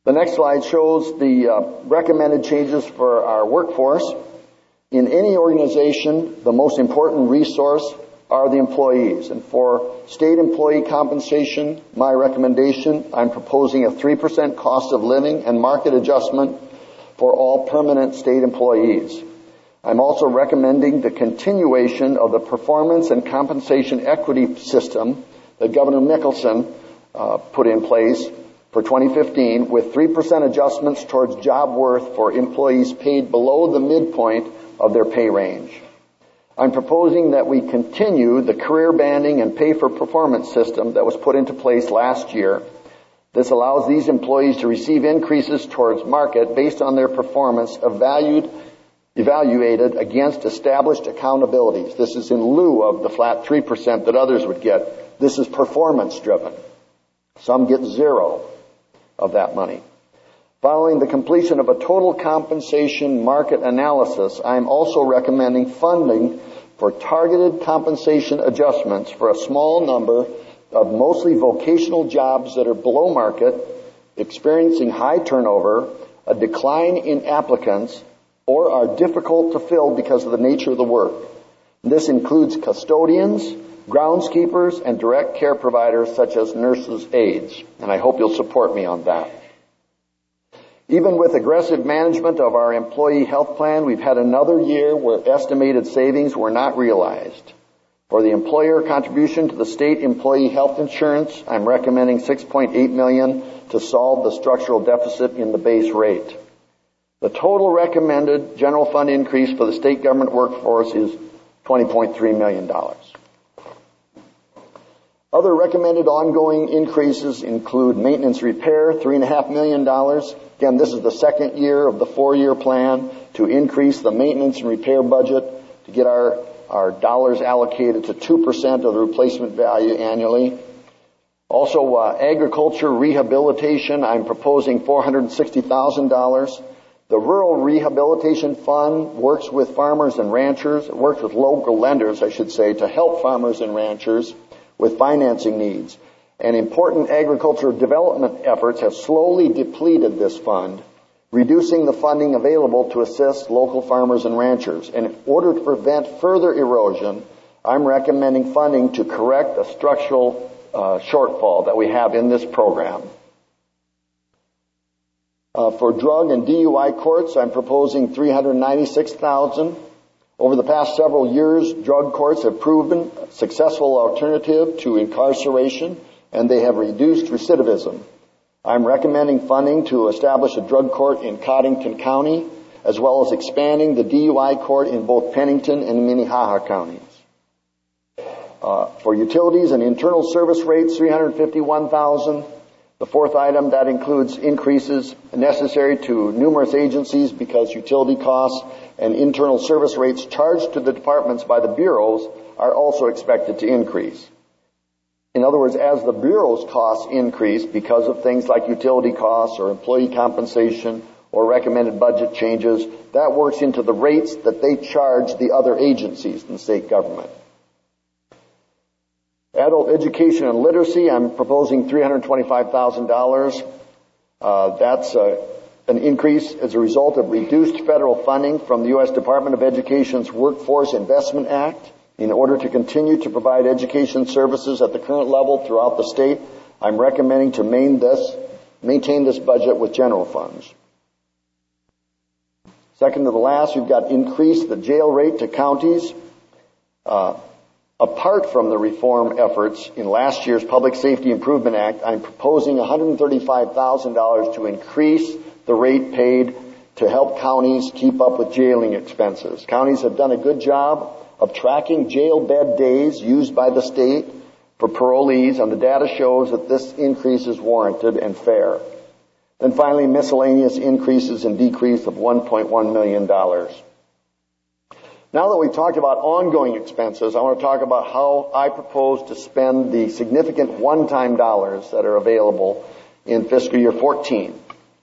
The next slide shows the uh, recommended changes for our workforce. In any organization, the most important resource are the employees. And for state employee compensation, my recommendation, I'm proposing a three percent cost of living and market adjustment for all permanent state employees. I'm also recommending the continuation of the performance and compensation equity system that Governor Mickelson uh, put in place for twenty fifteen, with three percent adjustments towards job worth for employees paid below the midpoint of their pay range. I'm proposing that we continue the career banding and pay for performance system that was put into place last year. This allows these employees to receive increases towards market based on their performance evaluated, evaluated against established accountabilities. This is in lieu of the flat three percent that others would get. This is performance driven. Some get zero of that money. Following the completion of a total compensation market analysis, I am also recommending funding for targeted compensation adjustments for a small number of mostly vocational jobs that are below market, experiencing high turnover, a decline in applicants, or are difficult to fill because of the nature of the work. This includes custodians, groundskeepers, and direct care providers such as nurses' aides. And I hope you'll support me on that. Even with aggressive management of our employee health plan, we've had another year where estimated savings were not realized. For the employer contribution to the state employee health insurance, I'm recommending six point eight million dollars to solve the structural deficit in the base rate. The total recommended general fund increase for the state government workforce is twenty point three million dollars. Other recommended ongoing increases include maintenance repair, three point five million dollars. Again, this is the second year of the four-year plan to increase the maintenance and repair budget to get our, our dollars allocated to two percent of the replacement value annually. Also, uh, agriculture rehabilitation, I'm proposing four hundred sixty thousand dollars. The Rural Rehabilitation Fund works with farmers and ranchers, it works with local lenders, I should say, to help farmers and ranchers with financing needs. And important agricultural development efforts have slowly depleted this fund, reducing the funding available to assist local farmers and ranchers. And in order to prevent further erosion, I'm recommending funding to correct a structural uh, shortfall that we have in this program. Uh, for drug and D U I courts, I'm proposing three hundred ninety-six thousand dollars. Over the past several years, drug courts have proven a successful alternative to incarceration, and they have reduced recidivism. I'm recommending funding to establish a drug court in Cottington County, as well as expanding the D U I court in both Pennington and Minnehaha counties. Uh, for utilities and internal service rates, three hundred fifty-one thousand dollars. The fourth item, that includes increases necessary to numerous agencies because utility costs and internal service rates charged to the departments by the bureaus are also expected to increase. In other words, as the bureau's costs increase because of things like utility costs or employee compensation or recommended budget changes, that works into the rates that they charge the other agencies in the state government. Adult education and literacy, I'm proposing three hundred twenty-five thousand dollars. Uh, that's uh, an increase as a result of reduced federal funding from the U S Department of Education's Workforce Investment Act. In order to continue to provide education services at the current level throughout the state, I'm recommending to maintain this, maintain this budget with general funds. Second to the last, we've got increased the jail rate to counties. Uh, Apart from the reform efforts in last year's Public Safety Improvement Act, I'm proposing one hundred thirty-five thousand dollars to increase the rate paid to help counties keep up with jailing expenses. Counties have done a good job of tracking jail bed days used by the state for parolees, and the data shows that this increase is warranted and fair. Then finally, miscellaneous increases and decrease of one point one million dollars. Now that we've talked about ongoing expenses, I want to talk about how I propose to spend the significant one-time dollars that are available in fiscal year fourteen.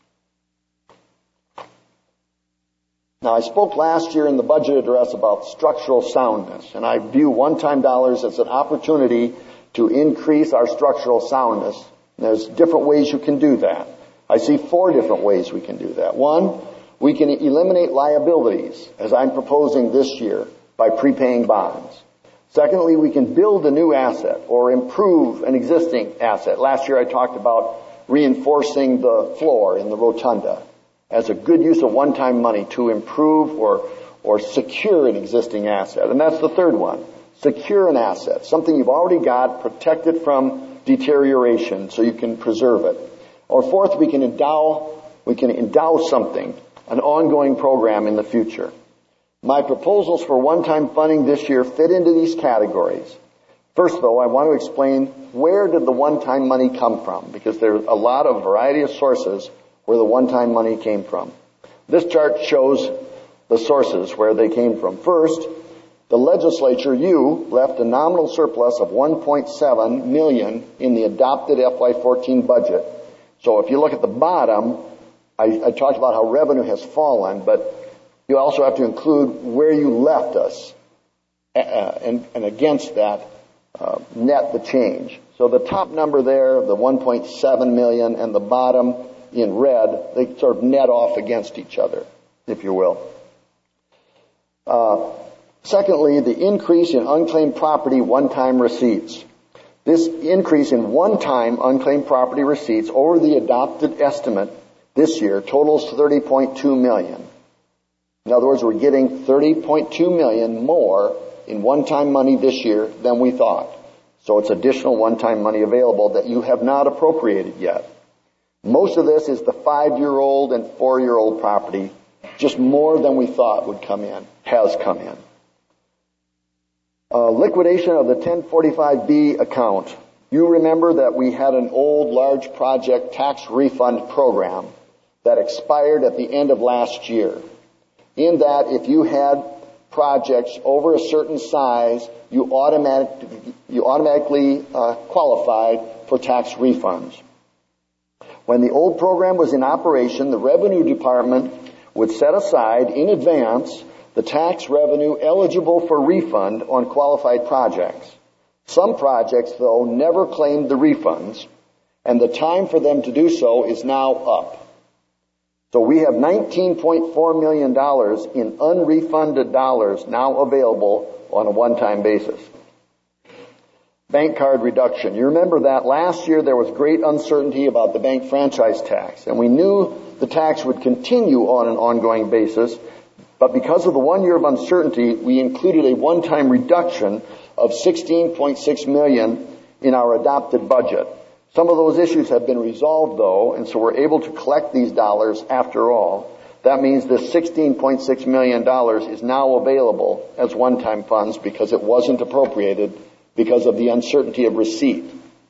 Now, I spoke last year in the budget address about structural soundness, and I view one-time dollars as an opportunity to increase our structural soundness. And there's different ways you can do that. I see four different ways we can do that. One, we can eliminate liabilities, as I'm proposing this year, by prepaying bonds. Secondly, we can build a new asset or improve an existing asset. Last year I talked about reinforcing the floor in the rotunda as a good use of one-time money to improve or, or secure an existing asset. And that's the third one. Secure an asset, something you've already got, protect it from deterioration so you can preserve it. Or fourth, we can endow, we can endow something, an ongoing program in the future. My proposals for one-time funding this year fit into these categories. First, though, I want to explain where did the one-time money come from, because there's a lot of variety of sources where the one-time money came from. This chart shows the sources where they came from. First, the legislature, you, left a nominal surplus of one point seven million dollars in the adopted F Y fourteen budget. So if you look at the bottom, I, I talked about how revenue has fallen, but you also have to include where you left us, uh, and, and against that, uh, net the change. So the top number there, the one point seven million dollars, and the bottom in red, they sort of net off against each other, if you will. Uh, secondly, the increase in unclaimed property one-time receipts. This increase in one-time unclaimed property receipts over the adopted estimate this year totals thirty point two million dollars. In other words, we're getting thirty point two million dollars more in one-time money this year than we thought. So it's additional one-time money available that you have not appropriated yet. Most of this is the five-year-old and four-year-old property, just more than we thought would come in, has come in. Uh, liquidation of the ten forty-five B account. You remember that we had an old large project tax refund program that expired at the end of last year. In that, if you had projects over a certain size, you, automatic, you automatically uh, qualified for tax refunds. When the old program was in operation, the Revenue Department would set aside in advance the tax revenue eligible for refund on qualified projects. Some projects, though, never claimed the refunds, and the time for them to do so is now up. So we have nineteen point four million dollars in unrefunded dollars now available on a one-time basis. Bank card reduction. You remember that last year there was great uncertainty about the bank franchise tax, and we knew the tax would continue on an ongoing basis, but because of the one year of uncertainty, we included a one-time reduction of sixteen point six million dollars in our adopted budget. Some of those issues have been resolved, though, and so we're able to collect these dollars after all. That means this sixteen point six million dollars is now available as one-time funds because it wasn't appropriated because of the uncertainty of receipt.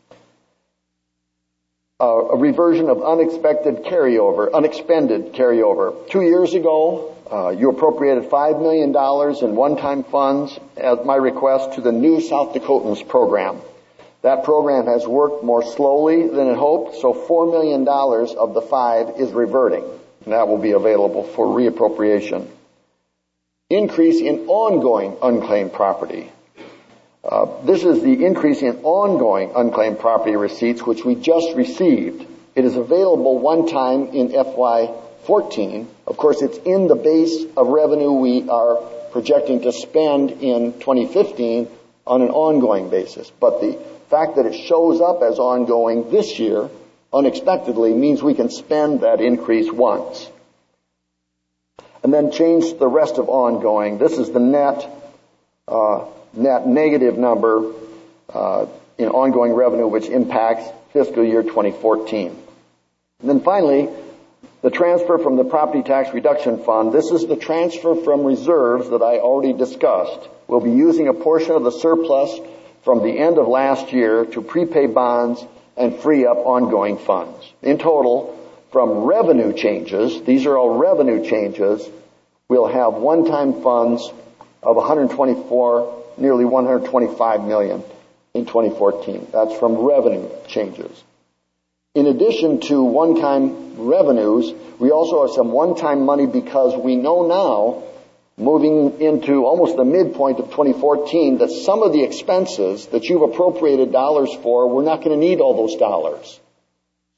Uh, a reversion of unexpected carryover, unexpended carryover. Two years ago, uh, you appropriated five million dollars in one-time funds at my request to the new South Dakotans program. That program has worked more slowly than it hoped, so four million dollars of the five is reverting, and that will be available for reappropriation. Increase in ongoing unclaimed property. Uh, this is the increase in ongoing unclaimed property receipts, which we just received. It is available one time in F Y fourteen. Of course, it's in the base of revenue we are projecting to spend in twenty fifteen on an ongoing basis. But the fact that it shows up as ongoing this year unexpectedly means we can spend that increase once. And then change the rest of ongoing. This is the net uh, net negative number uh, in ongoing revenue, which impacts fiscal year twenty fourteen. And then finally, the transfer from the property tax reduction fund. This is the transfer from reserves that I already discussed. We'll be using a portion of the surplus from the end of last year to prepay bonds and free up ongoing funds. In total, from revenue changes, these are all revenue changes, we'll have one-time funds of one hundred twenty-four, nearly one hundred twenty-five million in twenty fourteen. That's from revenue changes. In addition to one-time revenues, we also have some one-time money because we know now, moving into almost the midpoint of twenty fourteen, that some of the expenses that you've appropriated dollars for, we're not going to need all those dollars.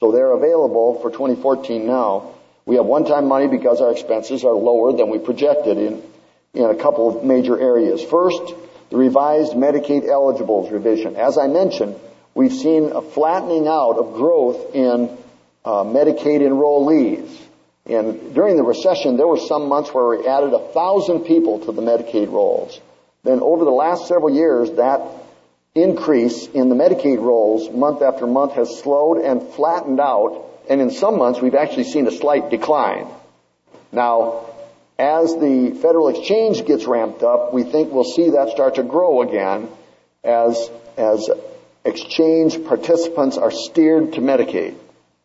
So they're available for twenty fourteen now. We have one-time money because our expenses are lower than we projected in, in a couple of major areas. First, the revised Medicaid eligibles revision. As I mentioned, we've seen a flattening out of growth in uh, Medicaid enrollees. And during the recession, there were some months where we added a thousand people to the Medicaid rolls. Then over the last several years, that increase in the Medicaid rolls month after month has slowed and flattened out. And in some months, we've actually seen a slight decline. Now, as the federal exchange gets ramped up, we think we'll see that start to grow again as, as exchange participants are steered to Medicaid.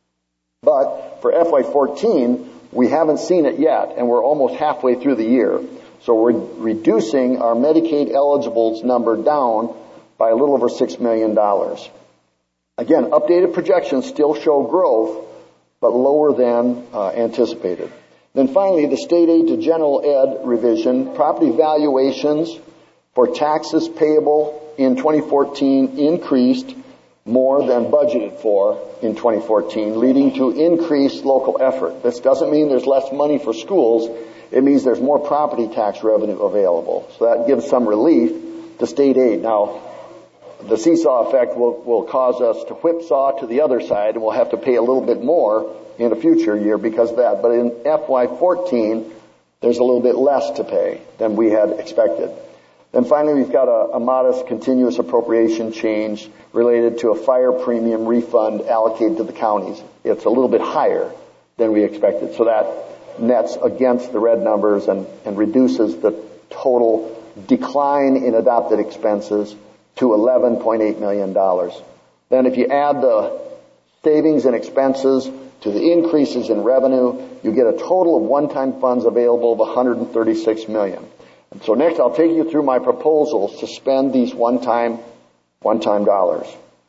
But for F Y fourteen, we haven't seen it yet, and we're almost halfway through the year. So we're reducing our Medicaid eligibles number down by a little over six million dollars. Again, updated projections still show growth, but lower than uh, anticipated. Then finally, the state aid to general ed revision, property valuations for taxes payable in twenty fourteen increased more than budgeted for in twenty fourteen, leading to increased local effort. This doesn't mean there's less money for schools. It means there's more property tax revenue available. So that gives some relief to state aid. Now, the seesaw effect will, will cause us to whipsaw to the other side, and we'll have to pay a little bit more in a future year because of that. But in F Y fourteen, there's a little bit less to pay than we had expected. Then finally, we've got a, a modest continuous appropriation change related to a fire premium refund allocated to the counties. It's a little bit higher than we expected. So that nets against the red numbers and, and reduces the total decline in adopted expenses to eleven point eight million dollars. Then if you add the savings and expenses to the increases in revenue, you get a total of one-time funds available of one hundred thirty-six million dollars. And so next I'll take you through my proposals to spend these one-time, one-time dollars.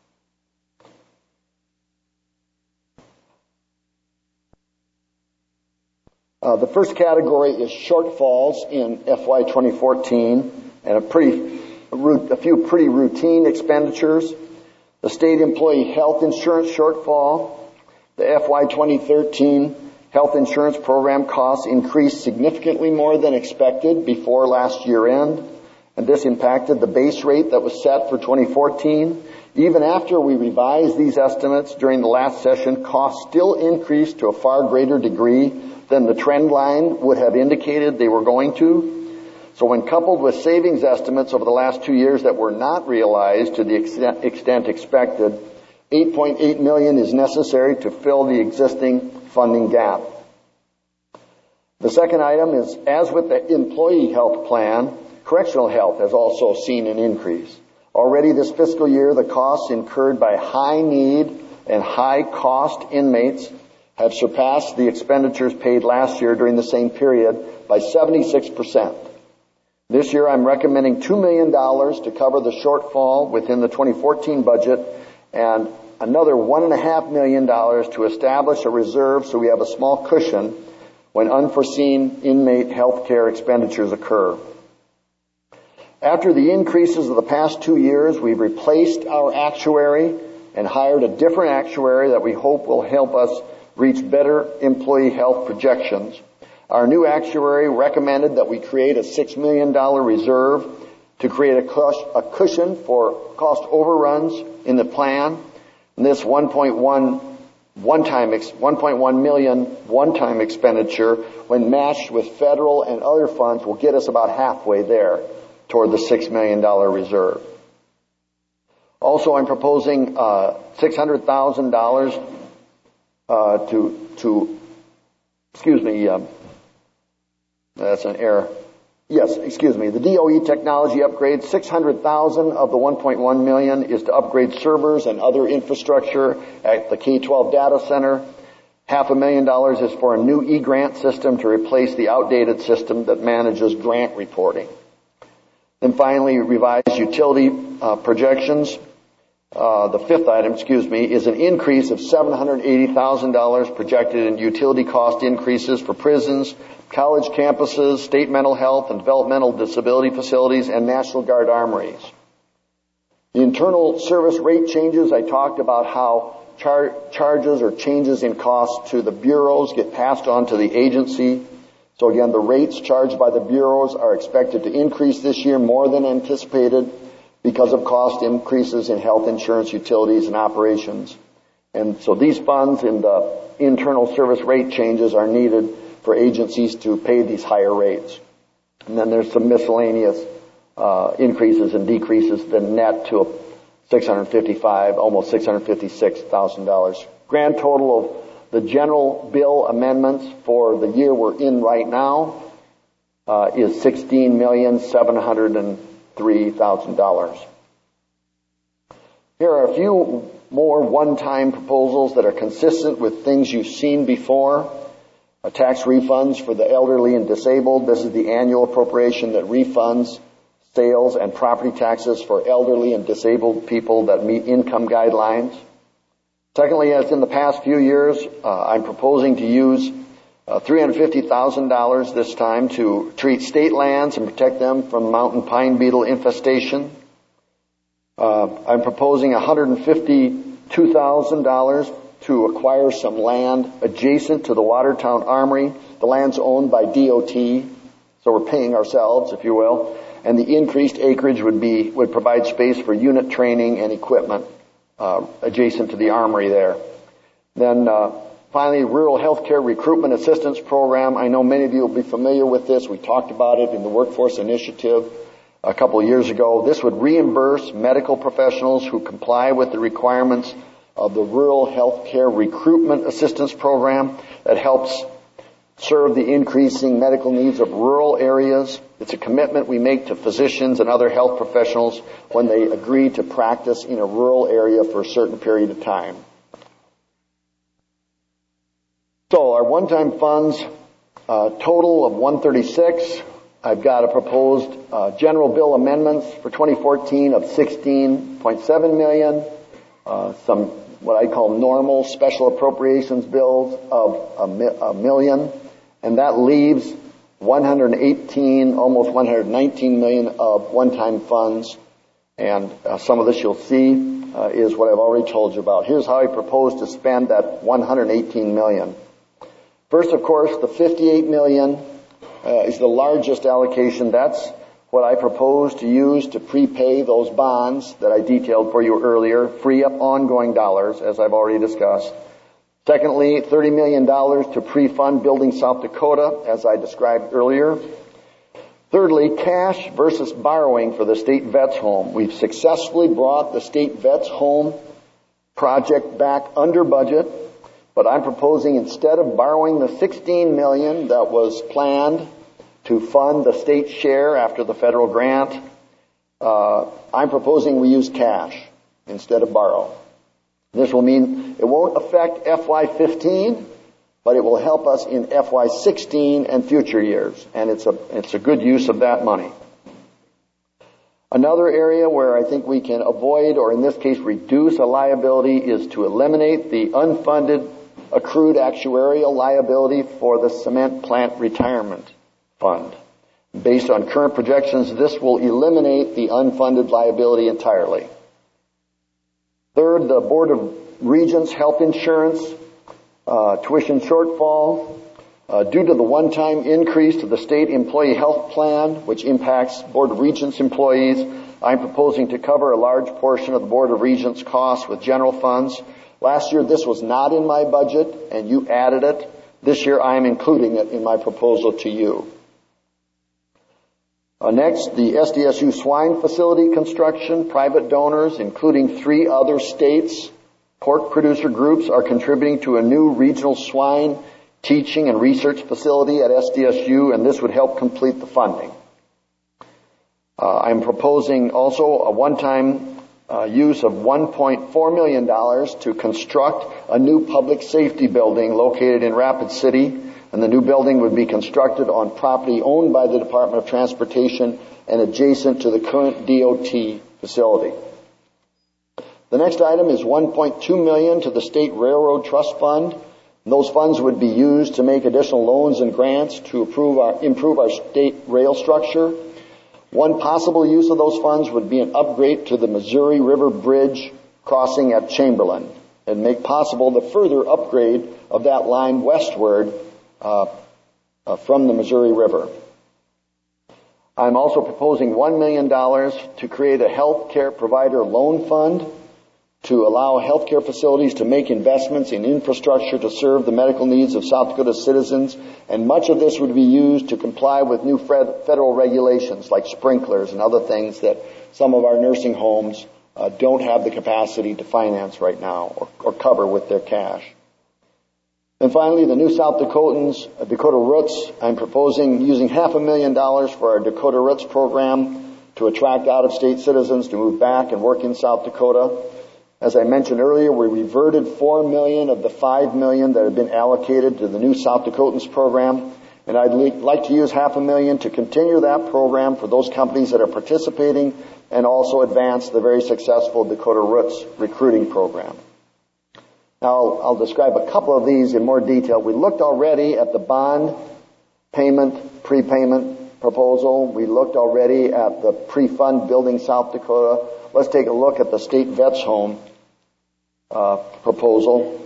Uh, the first category is shortfalls in F Y twenty fourteen, and a pretty a few pretty routine expenditures. The state employee health insurance shortfall. The F Y twenty thirteen health insurance program costs increased significantly more than expected before last year end, and this impacted the base rate that was set for twenty fourteen. Even after we revised these estimates during the last session, costs still increased to a far greater degree than the trend line would have indicated they were going to. So when coupled with savings estimates over the last two years that were not realized to the extent, extent expected, eight point eight million dollars is necessary to fill the existing funding gap. The second item is, as with the employee health plan, correctional health has also seen an increase. Already this fiscal year, the costs incurred by high need and high cost inmates have surpassed the expenditures paid last year during the same period by seventy-six percent. This year I'm recommending two million dollars to cover the shortfall within the twenty fourteen budget and another one point five million dollars to establish a reserve so we have a small cushion when unforeseen inmate health care expenditures occur. After the increases of the past two years, we've replaced our actuary and hired a different actuary that we hope will help us reach better employee health projections. Our new actuary recommended that we create a six million dollars reserve to create a, cush, a cushion for cost overruns in the plan. And this one point one one-time one point one million one-time expenditure, when matched with federal and other funds, will get us about halfway there toward the six million dollars reserve. Also, I'm proposing uh, six hundred thousand dollars uh, to to excuse me. Uh, that's an error. Yes, excuse me. The D O E technology upgrade, six hundred thousand of the one point one million is to upgrade servers and other infrastructure at the K twelve data center. Half a million dollars is for a new e-grant system to replace the outdated system that manages grant reporting. Then finally, revised utility uh, projections. Uh, the fifth item, excuse me, is an increase of seven hundred eighty thousand dollars projected in utility cost increases for prisons, college campuses, state mental health and developmental disability facilities, and National Guard armories. The internal service rate changes, I talked about how char- charges or changes in costs to the bureaus get passed on to the agency. So again, the rates charged by the bureaus are expected to increase this year more than anticipated because of cost increases in health insurance, utilities, and operations. And so these funds in the internal service rate changes are needed for agencies to pay these higher rates. And then there's some miscellaneous uh, increases and decreases, the net to six hundred fifty-five, almost six hundred fifty-six thousand dollars. Grand total of the general bill amendments for the year we're in right now uh, is sixteen million seven hundred three thousand dollars. Here are a few more one-time proposals that are consistent with things you've seen before. Uh, tax refunds for the elderly and disabled. This is the annual appropriation that refunds sales and property taxes for elderly and disabled people that meet income guidelines. Secondly, as in the past few years, uh, I'm proposing to use uh, three hundred fifty thousand dollars this time to treat state lands and protect them from mountain pine beetle infestation. Uh, I'm proposing one hundred fifty-two thousand dollars to acquire some land adjacent to the Watertown Armory. The land's owned by D O T, so we're paying ourselves, if you will. And the increased acreage would be would provide space for unit training and equipment uh, adjacent to the armory there. Then uh, finally, Rural Healthcare Recruitment Assistance Program. I know many of you will be familiar with this. We talked about it in the Workforce Initiative a couple of years ago. This would reimburse medical professionals who comply with the requirements of the Rural Healthcare Recruitment Assistance Program that helps serve the increasing medical needs of rural areas. It's a commitment we make to physicians and other health professionals when they agree to practice in a rural area for a certain period of time. So our one-time funds, uh, total of one hundred thirty-six. I've got a proposed uh, general bill amendments for twenty fourteen of sixteen point seven million dollars. Uh, some what I call normal special appropriations bills of a, mi- a million, and that leaves one hundred eighteen, almost one hundred nineteen million of one-time funds. And uh, some of this you'll see uh, is what I've already told you about. Here's how I propose to spend that one hundred eighteen million. First, of course, the fifty-eight million uh, is the largest allocation. That's what I propose to use to prepay those bonds that I detailed for you earlier, free up ongoing dollars, as I've already discussed. Secondly, thirty million dollars to pre-fund Building South Dakota, as I described earlier. Thirdly, cash versus borrowing for the state vet's home. We've successfully brought the state vet's home project back under budget, but I'm proposing instead of borrowing the sixteen million dollars that was planned to fund the state share after the federal grant, uh, I'm proposing we use cash instead of borrow. This will mean it won't affect F Y fifteen, but it will help us in F Y sixteen and future years, and it's a it's a good use of that money. Another area where I think we can avoid, or in this case reduce, a liability is to eliminate the unfunded accrued actuarial liability for the cement plant retirement fund. Based on current projections, this will eliminate the unfunded liability entirely. Third, the Board of Regents health insurance uh, tuition shortfall. Uh, due to the one-time increase to the state employee health plan, which impacts Board of Regents employees, I'm proposing to cover a large portion of the Board of Regents costs with general funds. Last year, this was not in my budget, and you added it. This year, I am including it in my proposal to you. Uh, next, the S D S U swine facility construction. Private donors, including three other states, pork producer groups, are contributing to a new regional swine teaching and research facility at S D S U, and this would help complete the funding. Uh, I'm proposing also a one-time uh, use of one point four million dollars to construct a new public safety building located in Rapid City, and the new building would be constructed on property owned by the Department of Transportation and adjacent to the current D O T facility. The next item is one point two million dollars to the State Railroad Trust Fund. Those funds would be used to make additional loans and grants to improve our, improve our state rail structure. One possible use of those funds would be an upgrade to the Missouri River Bridge crossing at Chamberlain. and make possible the further upgrade of that line westward uh, uh, from the Missouri River. I'm also proposing one million dollars to create a health care provider loan fund to allow healthcare facilities to make investments in infrastructure to serve the medical needs of South Dakota citizens, and much of this would be used to comply with new federal regulations like sprinklers and other things that some of our nursing homes uh, don't have the capacity to finance right now or, or cover with their cash. And finally, the new South Dakotans, uh, Dakota Roots, I'm proposing using half a million dollars for our Dakota Roots program to attract out-of-state citizens to move back and work in South Dakota. As I mentioned earlier, we reverted four million dollars of the five million dollars that had been allocated to the new South Dakotans program, and I'd like to use half a million to continue that program for those companies that are participating and also advance the very successful Dakota Roots recruiting program. Now, I'll, I'll describe a couple of these in more detail. We looked already at the bond payment, prepayment proposal. We looked already at the pre-fund Building South Dakota. Let's take a look at the state vets home uh, proposal.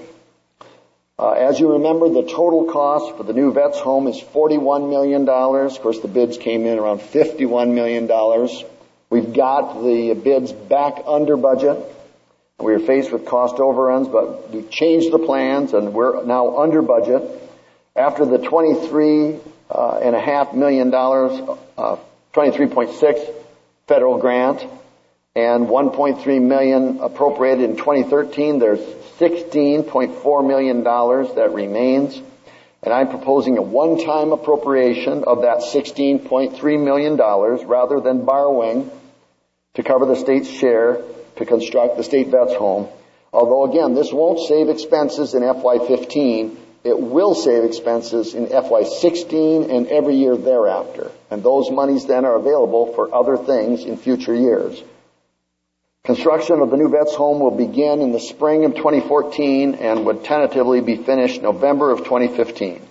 Uh, as you remember, the total cost for the new vets home is forty-one million dollars. Of course, the bids came in around fifty-one million dollars. We've got the bids back under budget. We were faced with cost overruns, but we changed the plans, and we're now under budget. After the twenty-three uh, and a half million dollars, uh, twenty-three point six federal grant, and one point three million dollars appropriated in twenty thirteen, there's sixteen point four million dollars that remains. And I'm proposing a one-time appropriation of that sixteen point three million dollars rather than borrowing to cover the state's share to construct the state vets home. Although, again, this won't save expenses in F Y fifteen. It will save expenses in F Y sixteen and every year thereafter. And those monies then are available for other things in future years. Construction of the new vets home will begin in the spring of twenty fourteen and would tentatively be finished November of twenty fifteen.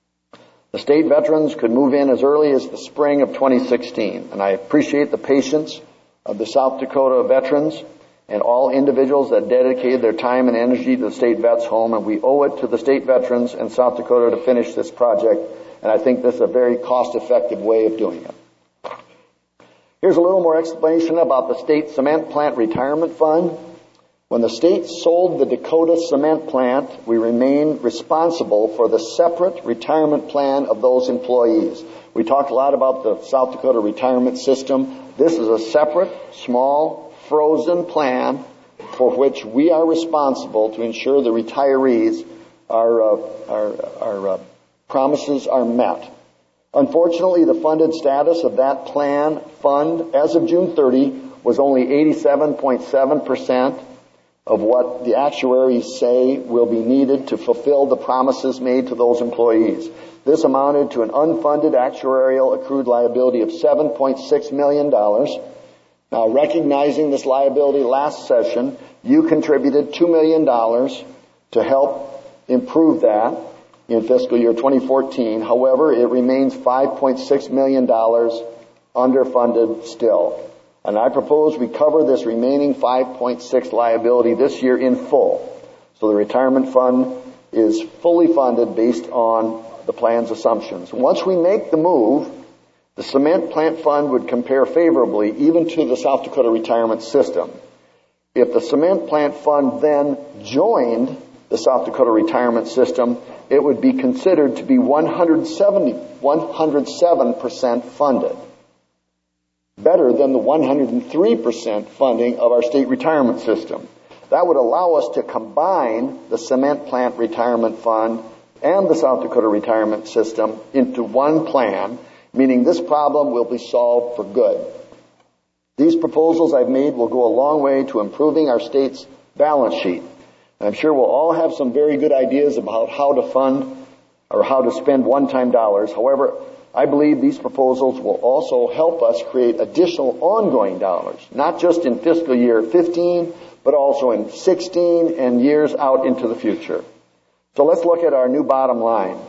The state veterans could move in as early as the spring of twenty sixteen, and I appreciate the patience of the South Dakota veterans and all individuals that dedicated their time and energy to the state vets home, and we owe it to the state veterans and South Dakota to finish this project, and I think this is a very cost-effective way of doing it. Here's a little more explanation about the state cement plant retirement fund. When the state sold the Dakota cement plant, we remain responsible for the separate retirement plan of those employees. We talked a lot about the South Dakota retirement system. This is a separate, small, frozen plan for which we are responsible to ensure the retirees' our, uh, our, our uh, promises are met. Unfortunately, the funded status of that plan fund as of June thirtieth was only eighty-seven point seven percent of what the actuaries say will be needed to fulfill the promises made to those employees. This amounted to an unfunded actuarial accrued liability of seven point six million dollars. Now, recognizing this liability last session, you contributed two million dollars to help improve that in fiscal year twenty fourteen. However, it remains five point six million dollars underfunded still. And I propose we cover this remaining five point six liability this year in full. So the retirement fund is fully funded based on the plan's assumptions. Once we make the move, the cement plant fund would compare favorably even to the South Dakota retirement system. If the cement plant fund then joined the South Dakota retirement system, it would be considered to be one hundred seventy, one hundred seven percent funded. Better than the one hundred three percent funding of our state retirement system. That would allow us to combine the cement plant retirement fund and the South Dakota retirement system into one plan, meaning this problem will be solved for good. These proposals I've made will go a long way to improving our state's balance sheet. I'm sure we'll all have some very good ideas about how to fund or how to spend one-time dollars. However, I believe these proposals will also help us create additional ongoing dollars, not just in fiscal year fifteen, but also in sixteen and years out into the future. So let's look at our new bottom line.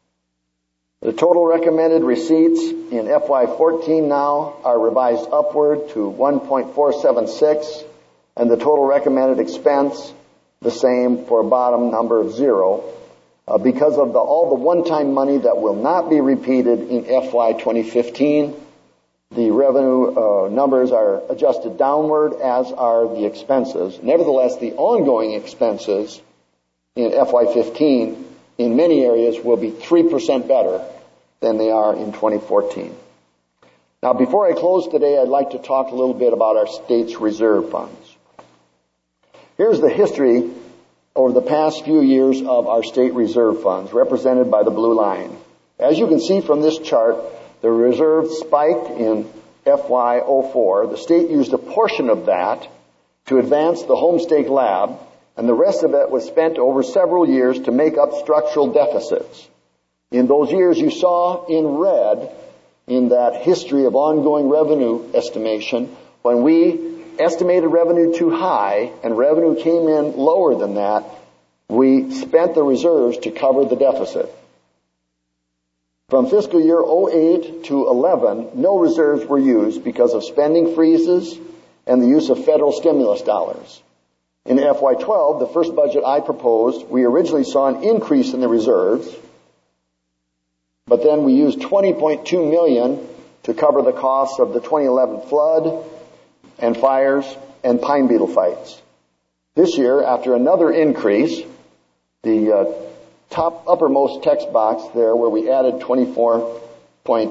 The total recommended receipts in F Y fourteen now are revised upward to one point four seven six, and the total recommended expense the same for a bottom number of zero. Uh, because of the, all the one-time money that will not be repeated in F Y twenty fifteen, the revenue uh, numbers are adjusted downward, as are the expenses. Nevertheless, the ongoing expenses in F Y fifteen in many areas will be three percent better than they are in twenty fourteen. Now, before I close today, I'd like to talk a little bit about our state's reserve funds. Here's the history over the past few years of our state reserve funds, represented by the blue line. As you can see from this chart, the reserves spiked in F Y oh four. The state used a portion of that to advance the Homestake Lab, and the rest of it was spent over several years to make up structural deficits. In those years, you saw in red, in that history of ongoing revenue estimation, when we estimated revenue too high and revenue came in lower than that, we spent the reserves to cover the deficit. From fiscal year oh eight to eleven, no reserves were used because of spending freezes and the use of federal stimulus dollars. In F Y twelve, the first budget I proposed, we originally saw an increase in the reserves, but then we used twenty point two million dollars to cover the costs of the twenty eleven flood and fires and pine beetle fights. This year, after another increase, the uh, top uppermost text box there where we added twenty-four point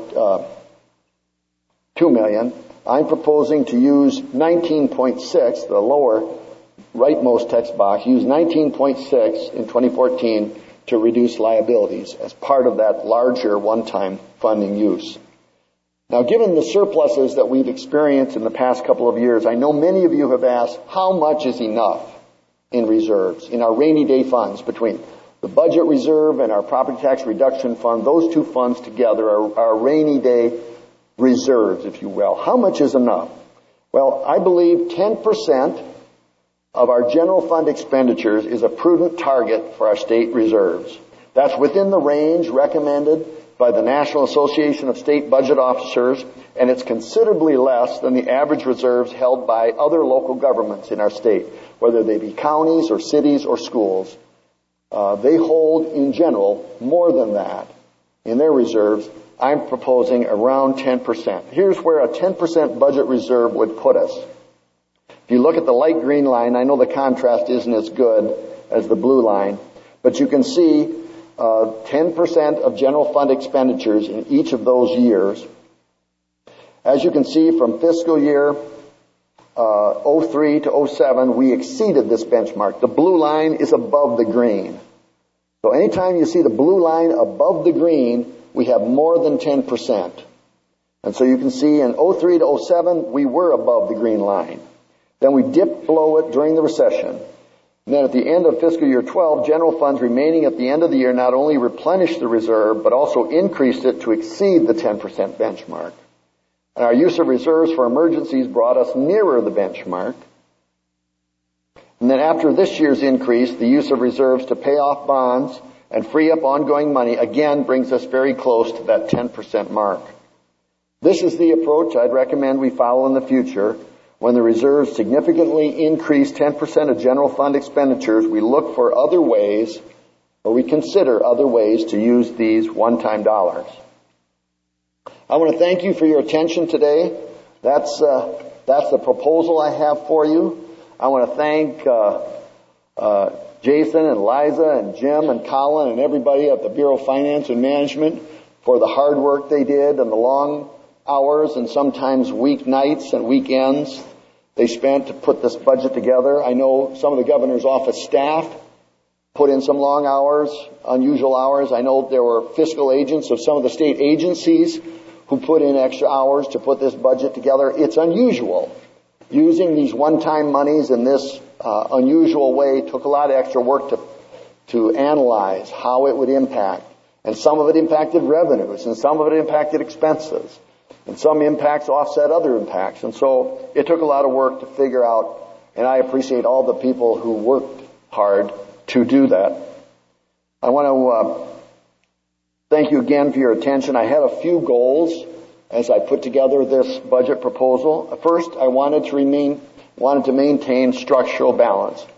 two million dollars, I'm proposing to use nineteen point six, the lower rightmost text box, use nineteen point six in twenty fourteen to reduce liabilities as part of that larger one-time funding use. Now, given the surpluses that we've experienced in the past couple of years, I know many of you have asked, how much is enough in reserves, in our rainy day funds, between the budget reserve and our property tax reduction fund? Those two funds together are our rainy day reserves, if you will. How much is enough? Well, I believe ten percent of our general fund expenditures is a prudent target for our state reserves. That's within the range recommended by the National Association of State Budget Officers, and it's considerably less than the average reserves held by other local governments in our state, whether they be counties or cities or schools. Uh, they hold, in general, more than that in their reserves. I'm proposing around ten percent. Here's where a ten percent budget reserve would put us. If you look at the light green line, I know the contrast isn't as good as the blue line, but you can see uh, ten percent of general fund expenditures in each of those years. As you can see from fiscal year uh, oh three to oh seven, we exceeded this benchmark. The blue line is above the green. So anytime you see the blue line above the green, we have more than ten percent. And so you can see in oh three to oh seven, we were above the green line. Then we dipped below it during the recession. And then at the end of fiscal year twelve, general funds remaining at the end of the year not only replenished the reserve, but also increased it to exceed the ten percent benchmark. And our use of reserves for emergencies brought us nearer the benchmark. And then after this year's increase, the use of reserves to pay off bonds and free up ongoing money again brings us very close to that ten percent mark. This is the approach I'd recommend we follow in the future. When the reserves significantly increase ten percent of general fund expenditures, we look for other ways, or we consider other ways to use these one-time dollars. I want to thank you for your attention today. That's uh, that's the proposal I have for you. I want to thank uh, uh, Jason and Liza and Jim and Colin and everybody at the Bureau of Finance and Management for the hard work they did and the long hours and sometimes weeknights and weekends they spent to put this budget together. I know some of the governor's office staff put in some long hours, unusual hours. I know there were fiscal agents of some of the state agencies who put in extra hours to put this budget together. It's unusual. Using these one-time monies in this uh, unusual way took a lot of extra work to to analyze how it would impact. And some of it impacted revenues, and some of it impacted expenses. And some impacts offset other impacts. And so it took a lot of work to figure out, and I appreciate all the people who worked hard to do that. I want to uh, thank you again for your attention. I had a few goals as I put together this budget proposal. First, I wanted to remain, wanted to maintain structural balance.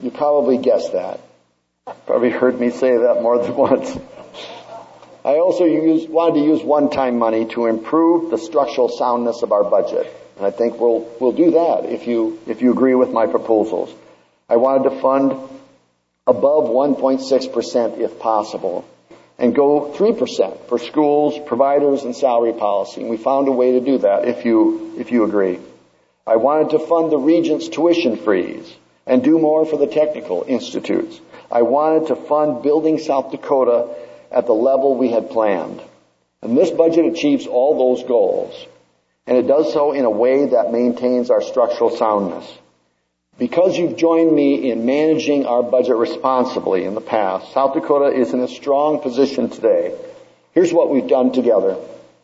You probably guessed that. Probably heard me say that more than once. I also use, wanted to use one-time money to improve the structural soundness of our budget. And I think we'll, we'll do that if you, if you agree with my proposals. I wanted to fund above one point six percent if possible, and go three percent for schools, providers, and salary policy. And we found a way to do that if you, if you agree. I wanted to fund the Regents' tuition freeze and do more for the technical institutes. I wanted to fund building South Dakota at the level we had planned. And this budget achieves all those goals. And it does so in a way that maintains our structural soundness. Because you've joined me in managing our budget responsibly in the past, South Dakota is in a strong position today. Here's what we've done together.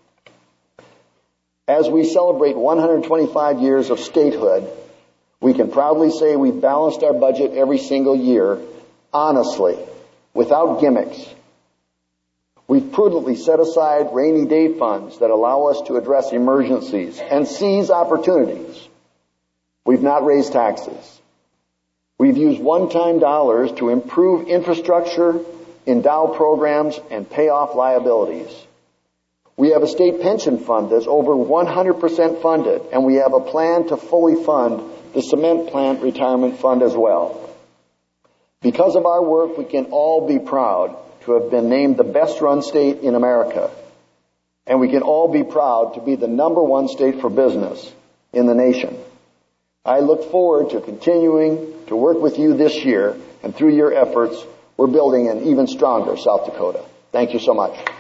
As we celebrate one hundred twenty-five years of statehood, we can proudly say we've balanced our budget every single year, honestly, without gimmicks. We've prudently set aside rainy day funds that allow us to address emergencies and seize opportunities. We've not raised taxes. We've used one-time dollars to improve infrastructure, endow programs, and pay off liabilities. We have a state pension fund that's over one hundred percent funded, and we have a plan to fully fund the cement plant retirement fund as well. Because of our work, we can all be proud to have been named the best-run state in America. And we can all be proud to be the number one state for business in the nation. I look forward to continuing to work with you this year, and through your efforts, we're building an even stronger South Dakota. Thank you so much. Thank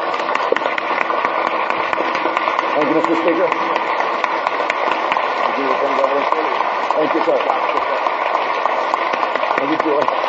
you, Mister Speaker. Thank you, sir. Thank you, Julie.